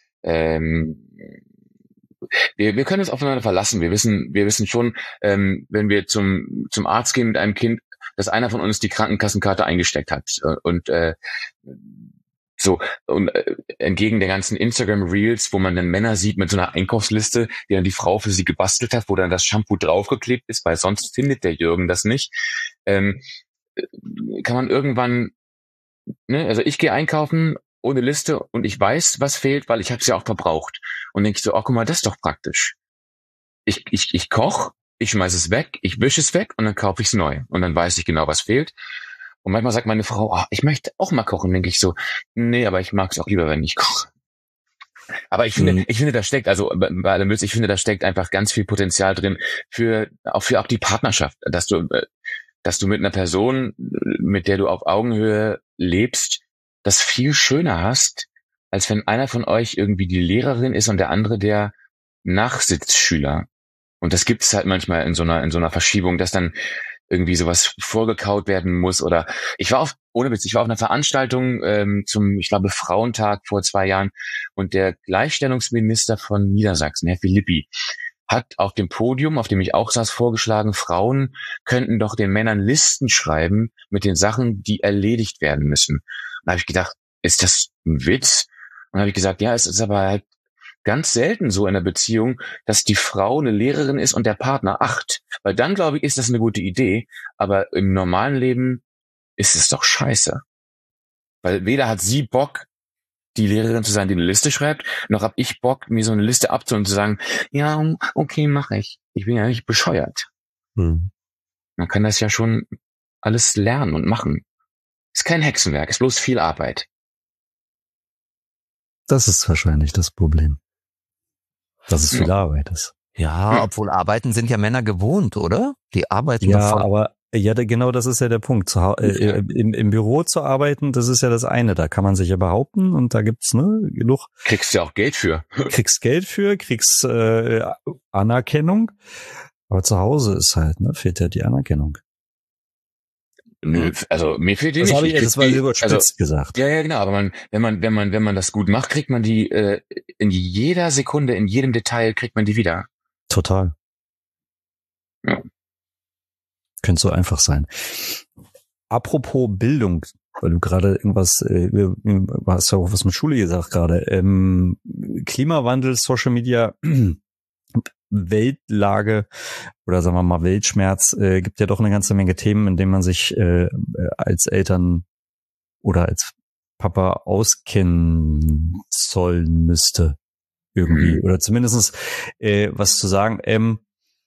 können uns aufeinander verlassen. Wir wissen schon, wenn wir zum Arzt gehen mit einem Kind, dass einer von uns die Krankenkassenkarte eingesteckt hat. Und so, und entgegen der ganzen Instagram-Reels, wo man dann Männer sieht mit so einer Einkaufsliste, die dann die Frau für sie gebastelt hat, wo dann das Shampoo draufgeklebt ist, weil sonst findet der Jürgen das nicht, kann man irgendwann, ne, also ich gehe einkaufen ohne Liste und ich weiß, was fehlt, weil ich habe es ja auch verbraucht. Und denke ich so, oh, guck mal, das ist doch praktisch. Ich koche, ich schmeiß es weg, ich wische es weg und dann kaufe ich es neu. Und dann weiß ich genau, was fehlt. Und manchmal sagt meine Frau, oh, ich möchte auch mal kochen. Denke ich so, nee, aber ich mag es auch lieber, wenn ich koche. Aber ich finde, da steckt, also bei allem Witz, ich finde, da steckt einfach ganz viel Potenzial drin für auch die Partnerschaft, dass du mit einer Person, mit der du auf Augenhöhe lebst, das viel schöner hast, als wenn einer von euch irgendwie die Lehrerin ist und der andere der Nachsitzschüler. Und das gibt es halt manchmal in so einer Verschiebung, dass dann irgendwie sowas vorgekaut werden muss. Oder ohne Witz, ich war auf einer Veranstaltung zum, ich glaube, Frauentag vor 2 Jahren, und der Gleichstellungsminister von Niedersachsen, Herr Philippi, hat auf dem Podium, auf dem ich auch saß, vorgeschlagen, Frauen könnten doch den Männern Listen schreiben mit den Sachen, die erledigt werden müssen. Da habe ich gedacht, ist das ein Witz? Und habe ich gesagt, ja, es ist aber halt ganz selten so in der Beziehung, dass die Frau eine Lehrerin ist und der Partner 8. Weil dann, glaube ich, ist das eine gute Idee. Aber im normalen Leben ist es doch scheiße. Weil weder hat sie Bock, die Lehrerin zu sein, die eine Liste schreibt, noch habe ich Bock, mir so eine Liste abzuholen und zu sagen, ja, okay, mache ich. Ich bin ja nicht bescheuert. Man kann das ja schon alles lernen und machen. Ist kein Hexenwerk, ist bloß viel Arbeit. Das ist wahrscheinlich das Problem. Dass es viel Arbeit ist. Ja, obwohl Arbeiten sind ja Männer gewohnt, oder? Die arbeiten Ja, davon. aber genau das ist ja der Punkt. Im Büro zu arbeiten, das ist ja das eine. Da kann man sich ja behaupten und da gibt's genug. Kriegst ja auch Geld für. Kriegst Geld für, kriegst Anerkennung. Aber zu Hause ist halt, fehlt ja die Anerkennung. Nö, also mir fehlt die nicht. Das war überspitzt gesagt. Ja, genau. Aber wenn man das gut macht, kriegt man die in jeder Sekunde, in jedem Detail kriegt man die wieder. Total. Ja. Könnte so einfach sein. Apropos Bildung, weil du gerade irgendwas, du hast ja auch was mit Schule gesagt gerade. Klimawandel, Social Media, Weltlage oder sagen wir mal Weltschmerz, gibt ja doch eine ganze Menge Themen, in denen man sich als Eltern oder als Papa auskennen sollen müsste irgendwie. Oder zumindest was zu sagen.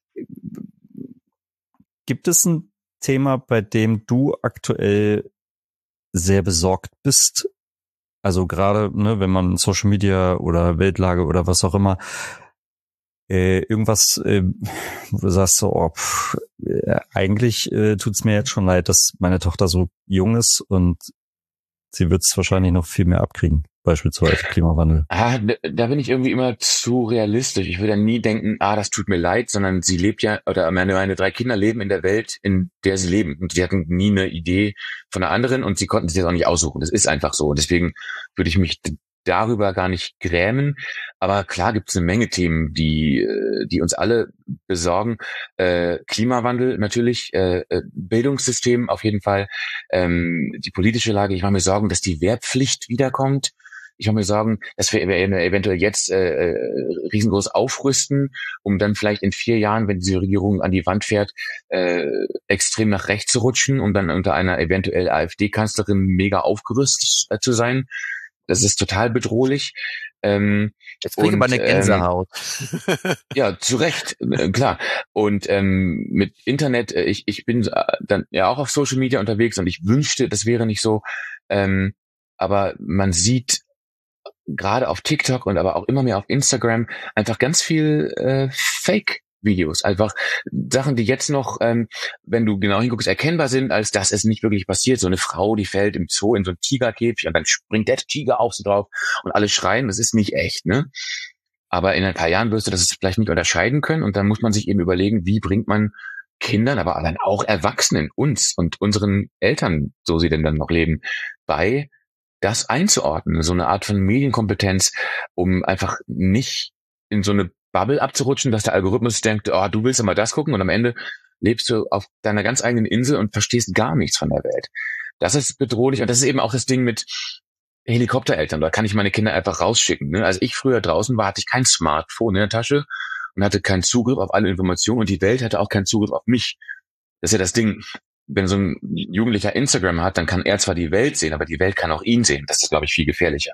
Gibt es ein Thema, bei dem du aktuell sehr besorgt bist? Also gerade, wenn man Social Media oder Weltlage oder was auch immer irgendwas, wo du sagst so, eigentlich tut's mir jetzt schon leid, dass meine Tochter so jung ist und sie wird's wahrscheinlich noch viel mehr abkriegen, beispielsweise Klimawandel. Da bin ich irgendwie immer zu realistisch. Ich würde ja nie denken, das tut mir leid, sondern sie lebt ja, oder meine 3 Kinder leben in der Welt, in der sie leben. Und sie hatten nie eine Idee von einer anderen und sie konnten sich das auch nicht aussuchen. Das ist einfach so. Und deswegen würde ich mich darüber gar nicht grämen. Aber klar gibt es eine Menge Themen, die uns alle besorgen. Klimawandel natürlich, Bildungssystem auf jeden Fall, die politische Lage. Ich mache mir Sorgen, dass die Wehrpflicht wiederkommt. Ich mache mir Sorgen, dass wir eventuell jetzt riesengroß aufrüsten, um dann vielleicht in 4 Jahren, wenn diese Regierung an die Wand fährt, extrem nach rechts zu rutschen, um dann unter einer eventuell AfD-Kanzlerin mega aufgerüstet zu sein. Das ist total bedrohlich. Jetzt kriege ich aber eine Gänsehaut. Ja, zu Recht, klar. Und mit Internet, ich bin dann ja auch auf Social Media unterwegs und ich wünschte, das wäre nicht so. Aber man sieht gerade auf TikTok und aber auch immer mehr auf Instagram einfach ganz viel Fake-Videos. Einfach Sachen, die jetzt noch, wenn du genau hinguckst, erkennbar sind, als dass es nicht wirklich passiert. So eine Frau, die fällt im Zoo in so einen Tigerkäfig und dann springt der Tiger auf sie drauf und alle schreien, das ist nicht echt, ne? Aber in ein paar Jahren wirst du das vielleicht nicht unterscheiden können und dann muss man sich eben überlegen, wie bringt man Kindern, aber dann auch Erwachsenen, uns und unseren Eltern, so sie denn dann noch leben, bei, das einzuordnen, so eine Art von Medienkompetenz, um einfach nicht in so eine Bubble abzurutschen, dass der Algorithmus denkt, oh, du willst ja mal das gucken und am Ende lebst du auf deiner ganz eigenen Insel und verstehst gar nichts von der Welt. Das ist bedrohlich und das ist eben auch das Ding mit Helikoptereltern. Da kann ich meine Kinder einfach rausschicken. Ne? Als ich früher draußen war, hatte ich kein Smartphone in der Tasche und hatte keinen Zugriff auf alle Informationen und die Welt hatte auch keinen Zugriff auf mich. Das ist ja das Ding. Wenn so ein Jugendlicher Instagram hat, dann kann er zwar die Welt sehen, aber die Welt kann auch ihn sehen. Das ist, glaube ich, viel gefährlicher.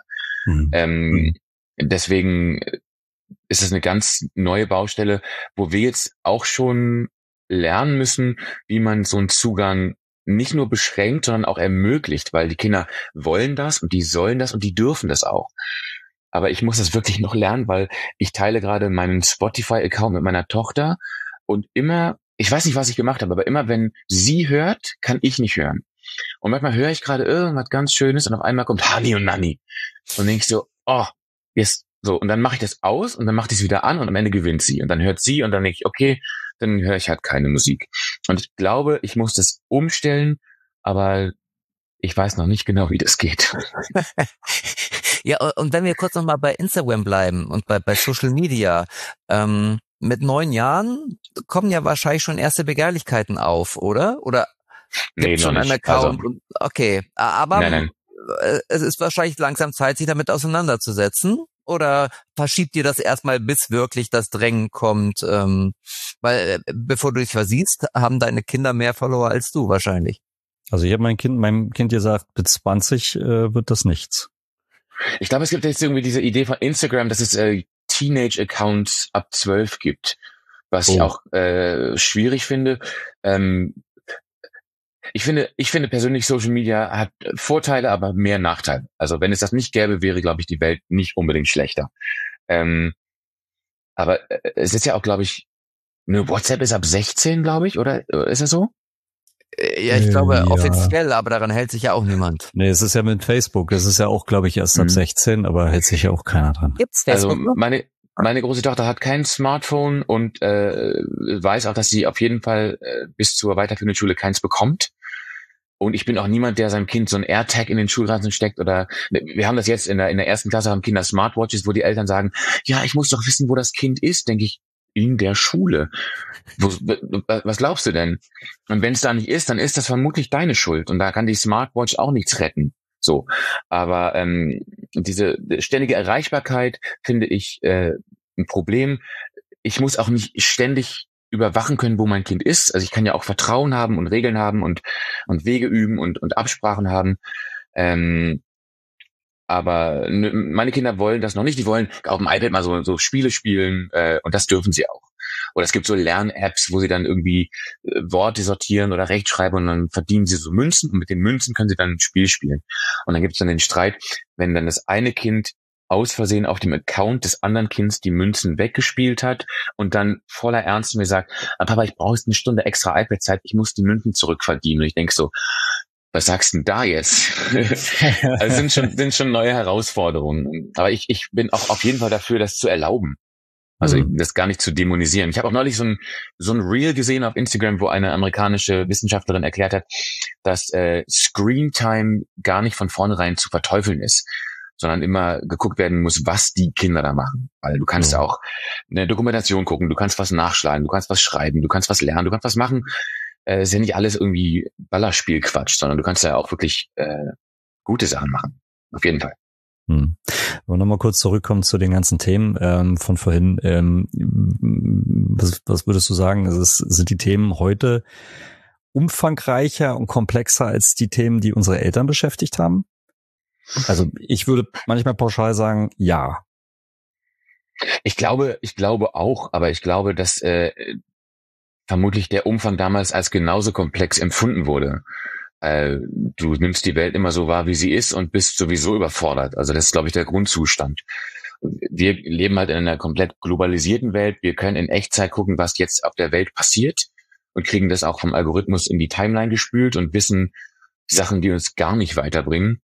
Deswegen ist es eine ganz neue Baustelle, wo wir jetzt auch schon lernen müssen, wie man so einen Zugang nicht nur beschränkt, sondern auch ermöglicht, weil die Kinder wollen das und die sollen das und die dürfen das auch. Aber ich muss das wirklich noch lernen, weil ich teile gerade meinen Spotify-Account mit meiner Tochter und immer, ich weiß nicht, was ich gemacht habe, aber immer wenn sie hört, kann ich nicht hören. Und manchmal höre ich gerade irgendwas ganz Schönes und auf einmal kommt Hani und Nanni. Und denke ich so, oh, jetzt so. Und dann mache ich das aus und dann mache ich es wieder an und am Ende gewinnt sie. Und dann hört sie und dann denke ich, okay, dann höre ich halt keine Musik. Und ich glaube, ich muss das umstellen, aber ich weiß noch nicht genau, wie das geht. Ja, und wenn wir kurz nochmal bei Instagram bleiben und bei Social Media, mit 9 Jahren kommen ja wahrscheinlich schon erste Begehrlichkeiten auf, oder? Oder gibt schon einen Account? Also, okay, aber nein. Es ist wahrscheinlich langsam Zeit, sich damit auseinanderzusetzen. Oder verschiebt ihr das erstmal, bis wirklich das Drängen kommt? Weil bevor du dich versiehst, haben deine Kinder mehr Follower als du wahrscheinlich. Also ich habe meinem Kind gesagt, bis 20 wird das nichts. Ich glaube, es gibt jetzt irgendwie diese Idee von Instagram, dass es Teenage-Accounts ab 12 gibt, was ich auch schwierig finde. Ich finde persönlich, Social Media hat Vorteile, aber mehr Nachteile. Also wenn es das nicht gäbe, wäre, glaube ich, die Welt nicht unbedingt schlechter. Aber es ist ja auch, glaube ich, eine WhatsApp ist ab 16, glaube ich, oder ist das so? Ja, ich glaube offiziell, aber daran hält sich ja auch niemand. Nee, es ist ja mit Facebook. Das ist ja auch, glaube ich, erst ab 16, aber hält sich ja auch keiner dran. Gibt's Facebook? Also meine große Tochter hat kein Smartphone und weiß auch, dass sie auf jeden Fall bis zur weiterführenden Schule keins bekommt. Und ich bin auch niemand, der seinem Kind so ein AirTag in den Schulranzen steckt oder wir haben das jetzt in der ersten Klasse, haben Kinder Smartwatches, wo die Eltern sagen, ja, ich muss doch wissen, wo das Kind ist, denke ich, in der Schule. Was glaubst du denn? Und wenn es da nicht ist, dann ist das vermutlich deine Schuld und da kann die Smartwatch auch nichts retten. So, aber diese ständige Erreichbarkeit finde ich ein Problem. Ich muss auch nicht ständig überwachen können, wo mein Kind ist. Also ich kann ja auch Vertrauen haben und Regeln haben und Wege üben und Absprachen haben. Aber meine Kinder wollen das noch nicht. Die wollen auf dem iPad mal so Spiele spielen und das dürfen sie auch. Oder es gibt so Lern-Apps, wo sie dann irgendwie Worte sortieren oder rechtschreiben und dann verdienen sie so Münzen und mit den Münzen können sie dann ein Spiel spielen. Und dann gibt es dann den Streit, wenn dann das eine Kind aus Versehen auf dem Account des anderen Kindes die Münzen weggespielt hat und dann voller Ernst mir sagt, Papa, ich brauche jetzt eine Stunde extra iPad-Zeit, ich muss die Münzen zurückverdienen. Und ich denke so, was sagst du denn da jetzt? Also sind schon neue Herausforderungen. Aber ich bin auch auf jeden Fall dafür, das zu erlauben. Also das gar nicht zu dämonisieren. Ich habe auch neulich so ein Reel gesehen auf Instagram, wo eine amerikanische Wissenschaftlerin erklärt hat, dass Screentime gar nicht von vornherein zu verteufeln ist, sondern immer geguckt werden muss, was die Kinder da machen. Weil du kannst auch eine Dokumentation gucken, du kannst was nachschlagen, du kannst was schreiben, du kannst was lernen, du kannst was machen. Ist ja nicht alles irgendwie Ballerspielquatsch, sondern du kannst ja auch wirklich gute Sachen machen. Auf jeden Fall. Wenn wir nochmal kurz zurückkommen zu den ganzen Themen von vorhin. Was würdest du sagen? Sind die Themen heute umfangreicher und komplexer als die Themen, die unsere Eltern beschäftigt haben? Also ich würde manchmal pauschal sagen, ja. Ich glaube auch, aber ich glaube, dass vermutlich der Umfang damals als genauso komplex empfunden wurde. Du nimmst die Welt immer so wahr, wie sie ist und bist sowieso überfordert. Also das ist, glaube ich, der Grundzustand. Wir leben halt in einer komplett globalisierten Welt. Wir können in Echtzeit gucken, was jetzt auf der Welt passiert und kriegen das auch vom Algorithmus in die Timeline gespült und wissen Sachen, die uns gar nicht weiterbringen.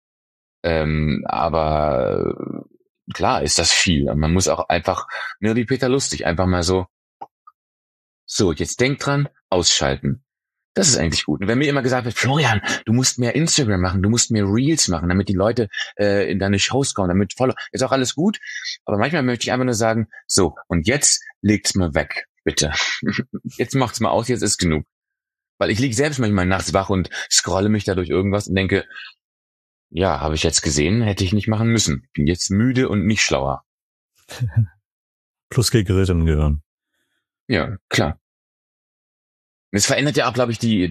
Aber klar ist das viel. Und man muss auch einfach, ne, wie Peter Lustig, einfach mal so, jetzt denk dran, ausschalten. Das ist eigentlich gut. Und wenn mir immer gesagt wird, Florian, du musst mehr Instagram machen, du musst mehr Reels machen, damit die Leute in deine Shows kommen, damit Follow, ist auch alles gut. Aber manchmal möchte ich einfach nur sagen, so, und jetzt legt's mal weg, bitte. Jetzt macht's mal aus, jetzt ist genug. Weil ich liege selbst manchmal nachts wach und scrolle mich da durch irgendwas und denke, ja, habe ich jetzt gesehen, hätte ich nicht machen müssen. Bin jetzt müde und nicht schlauer. Plus Gerät im Gehirn. Ja, klar. Es verändert ja auch, glaube ich, die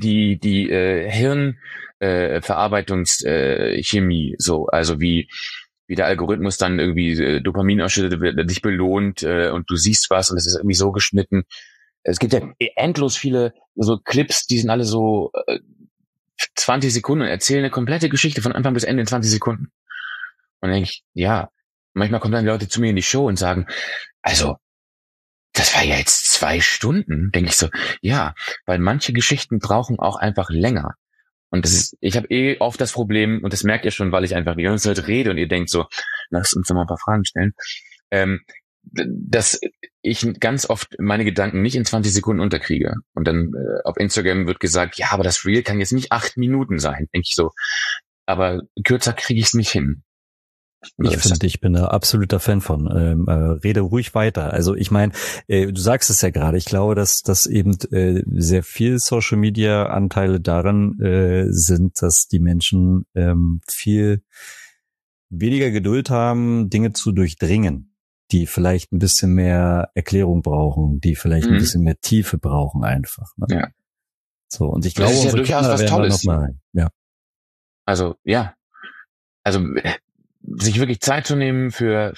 Hirnverarbeitungschemie, so, also wie der Algorithmus dann irgendwie Dopamin ausschüttet, dich belohnt und du siehst was und es ist irgendwie so geschnitten. Es gibt ja endlos viele so Clips, die sind alle so 20 Sekunden und erzählen eine komplette Geschichte von Anfang bis Ende in 20 Sekunden. Und dann denke ich, ja, manchmal kommen dann die Leute zu mir in die Show und sagen, also, das war ja jetzt 2 Stunden, denke ich so, ja, weil manche Geschichten brauchen auch einfach länger. Und das ist, ich habe oft das Problem, und das merkt ihr schon, weil ich einfach die ganze Zeit rede und ihr denkt so, lasst uns doch mal ein paar Fragen stellen, dass ich ganz oft meine Gedanken nicht in 20 Sekunden unterkriege. Und dann auf Instagram wird gesagt, ja, aber das Reel kann jetzt nicht 8 Minuten sein, denke ich so. Aber kürzer kriege ich es nicht hin. Ich bin da absoluter Fan von. Rede ruhig weiter. Also ich meine, du sagst es ja gerade, ich glaube, dass eben sehr viel Social Media Anteile daran sind, dass die Menschen viel weniger Geduld haben, Dinge zu durchdringen, die vielleicht ein bisschen mehr Erklärung brauchen, die vielleicht ein bisschen mehr Tiefe brauchen einfach. Ne? Ja. So, und ich glaube, das ist ja durchaus was Tolles. Ja. Also, ja. Also sich wirklich Zeit zu nehmen für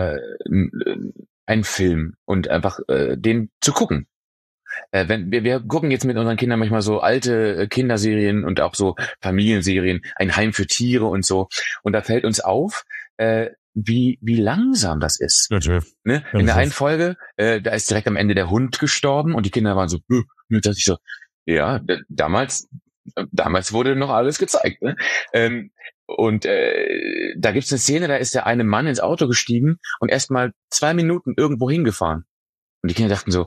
einen Film und einfach den zu gucken. Wenn wir gucken jetzt mit unseren Kindern manchmal so alte Kinderserien und auch so Familienserien, ein Heim für Tiere und so. Und da fällt uns auf, wie langsam das ist. Natürlich. Ne? In der einen Folge, da ist direkt am Ende der Hund gestorben und die Kinder waren so, da dachte ich so, ja, damals wurde noch alles gezeigt. Ne? Und da gibt's eine Szene, da ist der eine Mann ins Auto gestiegen und erst mal 2 Minuten irgendwo hingefahren. Und die Kinder dachten so,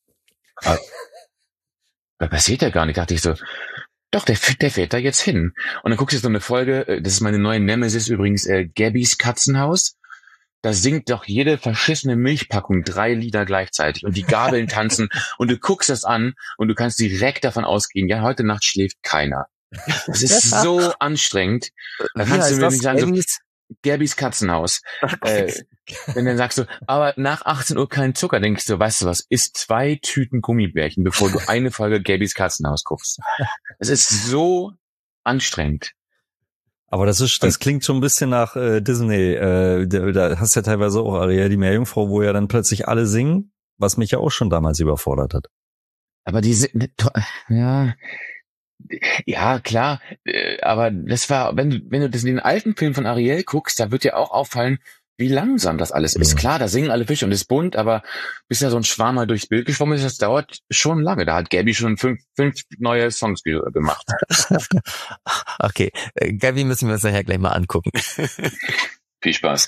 da passiert ja gar nicht. Dachte ich so, doch, der fährt da jetzt hin. Und dann guckst du so eine Folge, das ist meine neue Nemesis übrigens, Gabbys Katzenhaus. Da singt doch jede verschissene Milchpackung 3 Lieder gleichzeitig und die Gabeln tanzen und du guckst das an und du kannst direkt davon ausgehen, ja, heute Nacht schläft keiner. Das ist so anstrengend. Da kannst du mir nicht sagen, so, Gabbys Katzenhaus. Okay. Wenn dann sagst du, aber nach 18 Uhr kein Zucker, denkst du, weißt du was, isst 2 Tüten Gummibärchen, bevor du eine Folge Gabbys Katzenhaus guckst. Es ist so anstrengend. Aber das klingt schon ein bisschen nach Disney. Da hast du ja teilweise auch Ariel, die Meerjungfrau, wo ja dann plötzlich alle singen, was mich ja auch schon damals überfordert hat. Aber ja, klar, aber das war, wenn du den alten Film von Ariel guckst, da wird dir auch auffallen, wie langsam das alles ist. Klar, da singen alle Fische und ist bunt, aber bis da so ein Schwarm mal durchs Bild geschwommen ist, das dauert schon lange. Da hat Gabby schon 5 neue Songs gemacht. Okay, Gabby müssen wir uns nachher gleich mal angucken. Viel Spaß.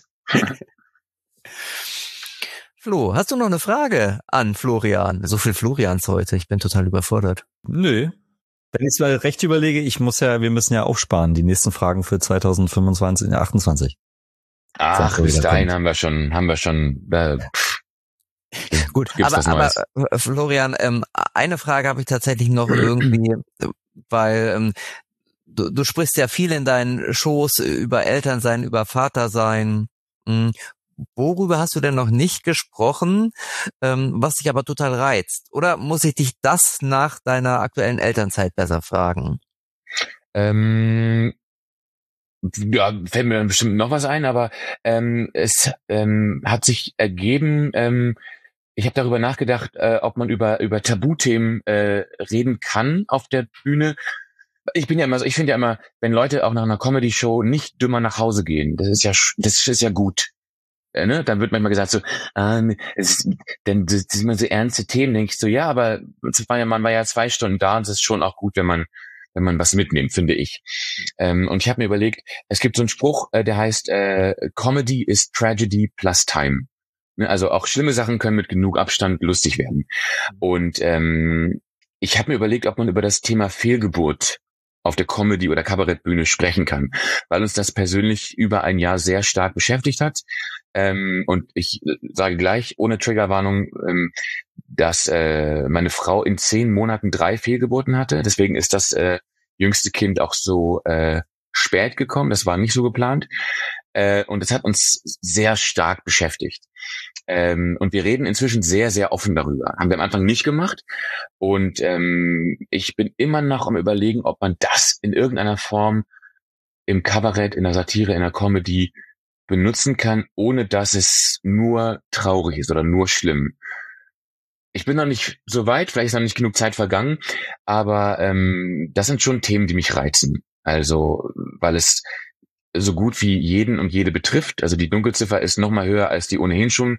Flo, hast du noch eine Frage an Florian? So viel Florians heute, ich bin total überfordert. Nö. Wenn ich es mal recht überlege, wir müssen ja aufsparen, die nächsten Fragen für 2025, 28. Ach, bis dahin haben wir schon gut, aber Florian, eine Frage habe ich tatsächlich noch irgendwie, weil du sprichst ja viel in deinen Shows über Elternsein, über Vatersein. Worüber hast du denn noch nicht gesprochen, was dich aber total reizt? Oder muss ich dich das nach deiner aktuellen Elternzeit besser fragen? Ja, fällt mir dann bestimmt noch was ein, aber es hat sich ergeben, ich habe darüber nachgedacht, ob man über Tabuthemen reden kann auf der Bühne. Ich finde ja immer, wenn Leute auch nach einer Comedy-Show nicht dümmer nach Hause gehen, das ist ja gut. Ne? Dann wird manchmal gesagt so, denn das sind immer so ernste Themen, denke ich so, ja, aber man war ja 2 Stunden da und es ist schon auch gut, wenn man was mitnimmt, finde ich. Und ich habe mir überlegt, es gibt so einen Spruch, der heißt, Comedy is Tragedy plus Time. Ne? Also auch schlimme Sachen können mit genug Abstand lustig werden. Und ich habe mir überlegt, ob man über das Thema Fehlgeburt auf der Comedy- oder Kabarettbühne sprechen kann, weil uns das persönlich über ein Jahr sehr stark beschäftigt hat. Und ich sage gleich, ohne Triggerwarnung, dass meine Frau in 10 Monaten 3 Fehlgeburten hatte. Deswegen ist das jüngste Kind auch so spät gekommen. Das war nicht so geplant. Und das hat uns sehr stark beschäftigt. Und wir reden inzwischen sehr, sehr offen darüber. Haben wir am Anfang nicht gemacht. Und ich bin immer noch am Überlegen, ob man das in irgendeiner Form im Kabarett, in der Satire, in der Comedy benutzen kann, ohne dass es nur traurig ist oder nur schlimm. Ich bin noch nicht so weit, vielleicht ist noch nicht genug Zeit vergangen, aber das sind schon Themen, die mich reizen. Also, weil es so gut wie jeden und jede betrifft. Also die Dunkelziffer ist noch mal höher als die ohnehin schon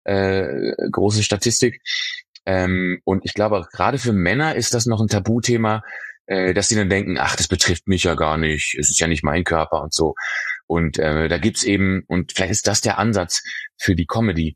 große Statistik. Und ich glaube, gerade für Männer ist das noch ein Tabuthema, dass sie dann denken, ach, das betrifft mich ja gar nicht, es ist ja nicht mein Körper und so. Und da gibt's eben, und vielleicht ist das der Ansatz für die Comedy,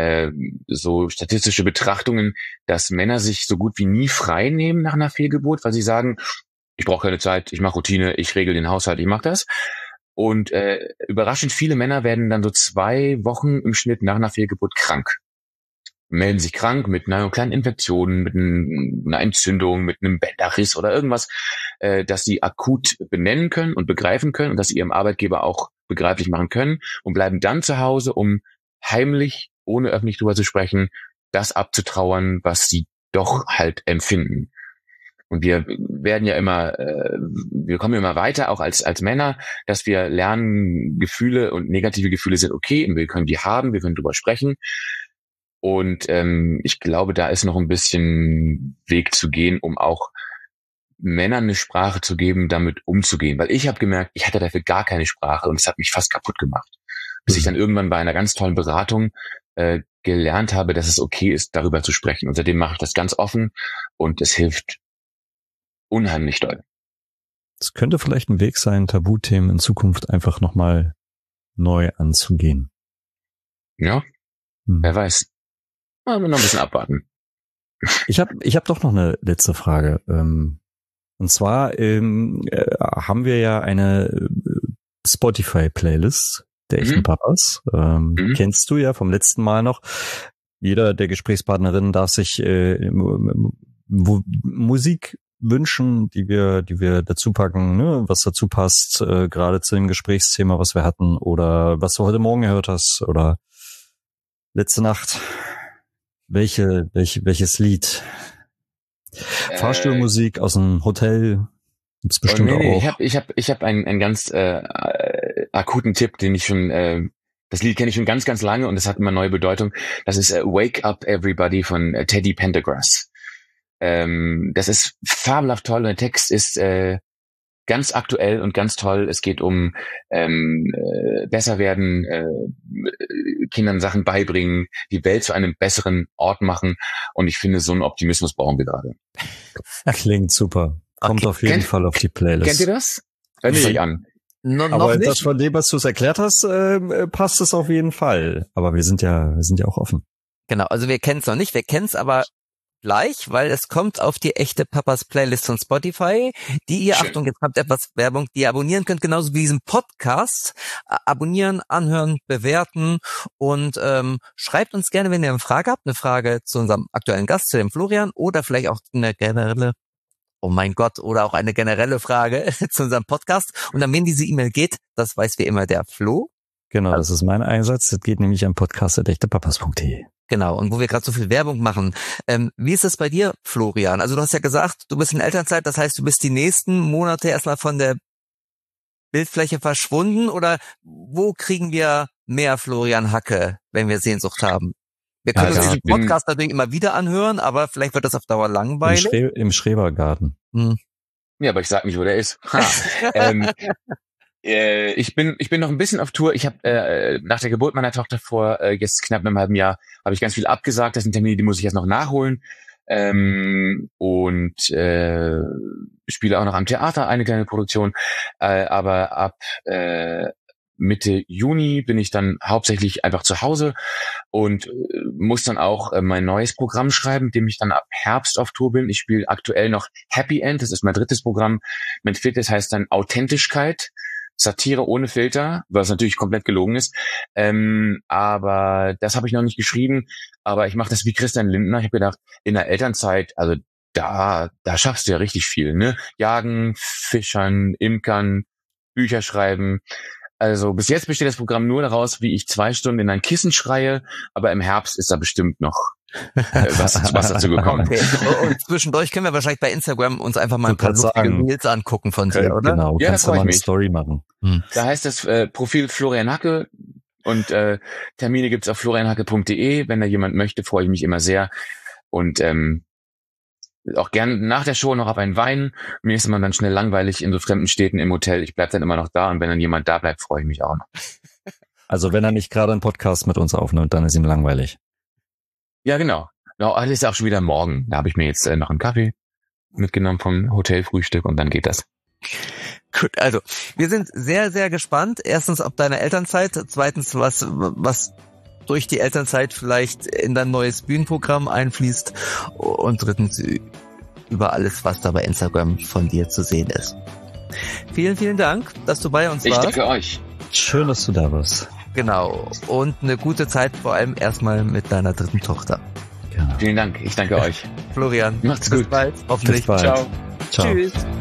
so statistische Betrachtungen, dass Männer sich so gut wie nie frei nehmen nach einer Fehlgeburt, weil sie sagen, ich brauche keine Zeit, ich mache Routine, ich regel den Haushalt, ich mache das. Und überraschend viele Männer werden dann so 2 Wochen im Schnitt nach einer Fehlgeburt krank. Melden sich krank mit einer kleinen Infektion, mit einer Entzündung, mit einem Bänderriss oder irgendwas, das sie akut benennen können und begreifen können und das sie ihrem Arbeitgeber auch begreiflich machen können und bleiben dann zu Hause, um heimlich, ohne öffentlich drüber zu sprechen, das abzutrauern, was sie doch halt empfinden. Und wir werden ja immer, wir kommen immer weiter, auch als Männer, dass wir lernen, Gefühle und negative Gefühle sind okay und wir können die haben, wir können drüber sprechen. Und ich glaube, da ist noch ein bisschen Weg zu gehen, um auch Männern eine Sprache zu geben, damit umzugehen. Weil ich habe gemerkt, ich hatte dafür gar keine Sprache und es hat mich fast kaputt gemacht. Bis ich dann irgendwann bei einer ganz tollen Beratung gelernt habe, dass es okay ist, darüber zu sprechen. Und seitdem mache ich das ganz offen und es hilft unheimlich doll. Es könnte vielleicht ein Weg sein, Tabuthemen in Zukunft einfach nochmal neu anzugehen. Ja, wer weiß. Aber noch ein bisschen abwarten. Ich hab doch noch eine letzte Frage. Und zwar haben wir ja eine Spotify-Playlist der echten Papas. Kennst du ja vom letzten Mal noch. Jeder der Gesprächspartnerinnen darf sich Musik wünschen, die wir dazu packen, ne, was dazu passt, gerade zu dem Gesprächsthema, was wir hatten, oder was du heute Morgen gehört hast, oder letzte Nacht. Welches Lied? Fahrstuhlmusik aus dem Hotel gibt's bestimmt auch. Ich hab einen ganz akuten Tipp, den ich schon, das Lied kenne ich schon ganz, ganz lange und es hat immer neue Bedeutung. Das ist Wake Up Everybody von Teddy Pendergrass. Das ist fabelhaft toll und der Text ist ganz aktuell und ganz toll. Es geht um besser werden, Kindern Sachen beibringen, die Welt zu einem besseren Ort machen. Und ich finde, so einen Optimismus brauchen wir gerade. Klingt super. Kommt auf jeden Fall auf die Playlist. Kennt ihr das? Hört ihr euch an. Aber das von dem, was du es erklärt hast, passt es auf jeden Fall. Aber wir sind ja auch offen. Genau, also wir kennen es noch nicht, wir kennen es aber gleich, weil es kommt auf die echte Papas Playlist von Spotify, die ihr, schön. Achtung, jetzt habt etwas Werbung, die ihr abonnieren könnt, genauso wie diesen Podcast. Abonnieren, anhören, bewerten und schreibt uns gerne, wenn ihr eine Frage habt, eine Frage zu unserem aktuellen Gast, zu dem Florian, oder vielleicht auch eine generelle, oh mein Gott, oder auch eine generelle Frage zu unserem Podcast. Und an wen diese E-Mail geht, das weiß wie immer der Flo. Genau, das ist mein Einsatz. Das geht nämlich an podcast@echtepapas.de. Genau, und wo wir gerade so viel Werbung machen. Wie ist es bei dir, Florian? Also du hast ja gesagt, du bist in Elternzeit, das heißt, du bist die nächsten Monate erstmal von der Bildfläche verschwunden oder wo kriegen wir mehr Florian Hacke, wenn wir Sehnsucht haben? Wir können uns diesen Podcast natürlich immer wieder anhören, aber vielleicht wird das auf Dauer langweilig. Im Schrebergarten. Ja, aber ich sag nicht, wo der ist. Ich bin noch ein bisschen auf Tour. Ich habe nach der Geburt meiner Tochter vor jetzt knapp einem halben Jahr habe ich ganz viel abgesagt. Das sind Termine, die muss ich jetzt noch nachholen. Und spiele auch noch am Theater eine kleine Produktion. Aber ab Mitte Juni bin ich dann hauptsächlich einfach zu Hause und muss dann auch mein neues Programm schreiben, mit dem ich dann ab Herbst auf Tour bin. Ich spiele aktuell noch Happy End, das ist mein drittes Programm. Mein viertes heißt dann Authentischkeit, Satire ohne Filter, was natürlich komplett gelogen ist. Aber das habe ich noch nicht geschrieben. Aber ich mache das wie Christian Lindner. Ich habe gedacht, in der Elternzeit, also da schaffst du ja richtig viel, ne? Jagen, Fischern, Imkern, Bücher schreiben. Also bis jetzt besteht das Programm nur daraus, wie ich 2 Stunden in ein Kissen schreie, aber im Herbst ist da bestimmt noch was dazu gekommen. Okay. Und zwischendurch können wir wahrscheinlich bei Instagram uns einfach mal ein paar lustige Reels angucken von dir, oder? Genau, ja, kannst du mal eine Story machen. Da heißt das Profil Florian Hacke und Termine gibt's auf florianhacke.de. Wenn da jemand möchte, freue ich mich immer sehr. Und auch gern nach der Show noch auf einen Wein. Mir ist man dann schnell langweilig in so fremden Städten im Hotel. Ich bleib dann immer noch da und wenn dann jemand da bleibt, freue ich mich auch noch. Also wenn er nicht gerade einen Podcast mit uns aufnimmt, dann ist ihm langweilig. Ja, genau. Das ist auch schon wieder morgen. Da habe ich mir jetzt noch einen Kaffee mitgenommen vom Hotelfrühstück und dann geht das. Gut, also wir sind sehr, sehr gespannt. Erstens ob deine Elternzeit, zweitens was durch die Elternzeit vielleicht in dein neues Bühnenprogramm einfließt und drittens über alles, was da bei Instagram von dir zu sehen ist. Vielen, vielen Dank, dass du bei uns warst. Ich danke euch. Schön, dass du da warst. Genau. Und eine gute Zeit vor allem erstmal mit deiner dritten Tochter. Genau. Vielen Dank. Ich danke euch. Florian. Macht's gut. Bis bald. Hoffentlich. Bis bald. Ciao. Ciao. Tschüss.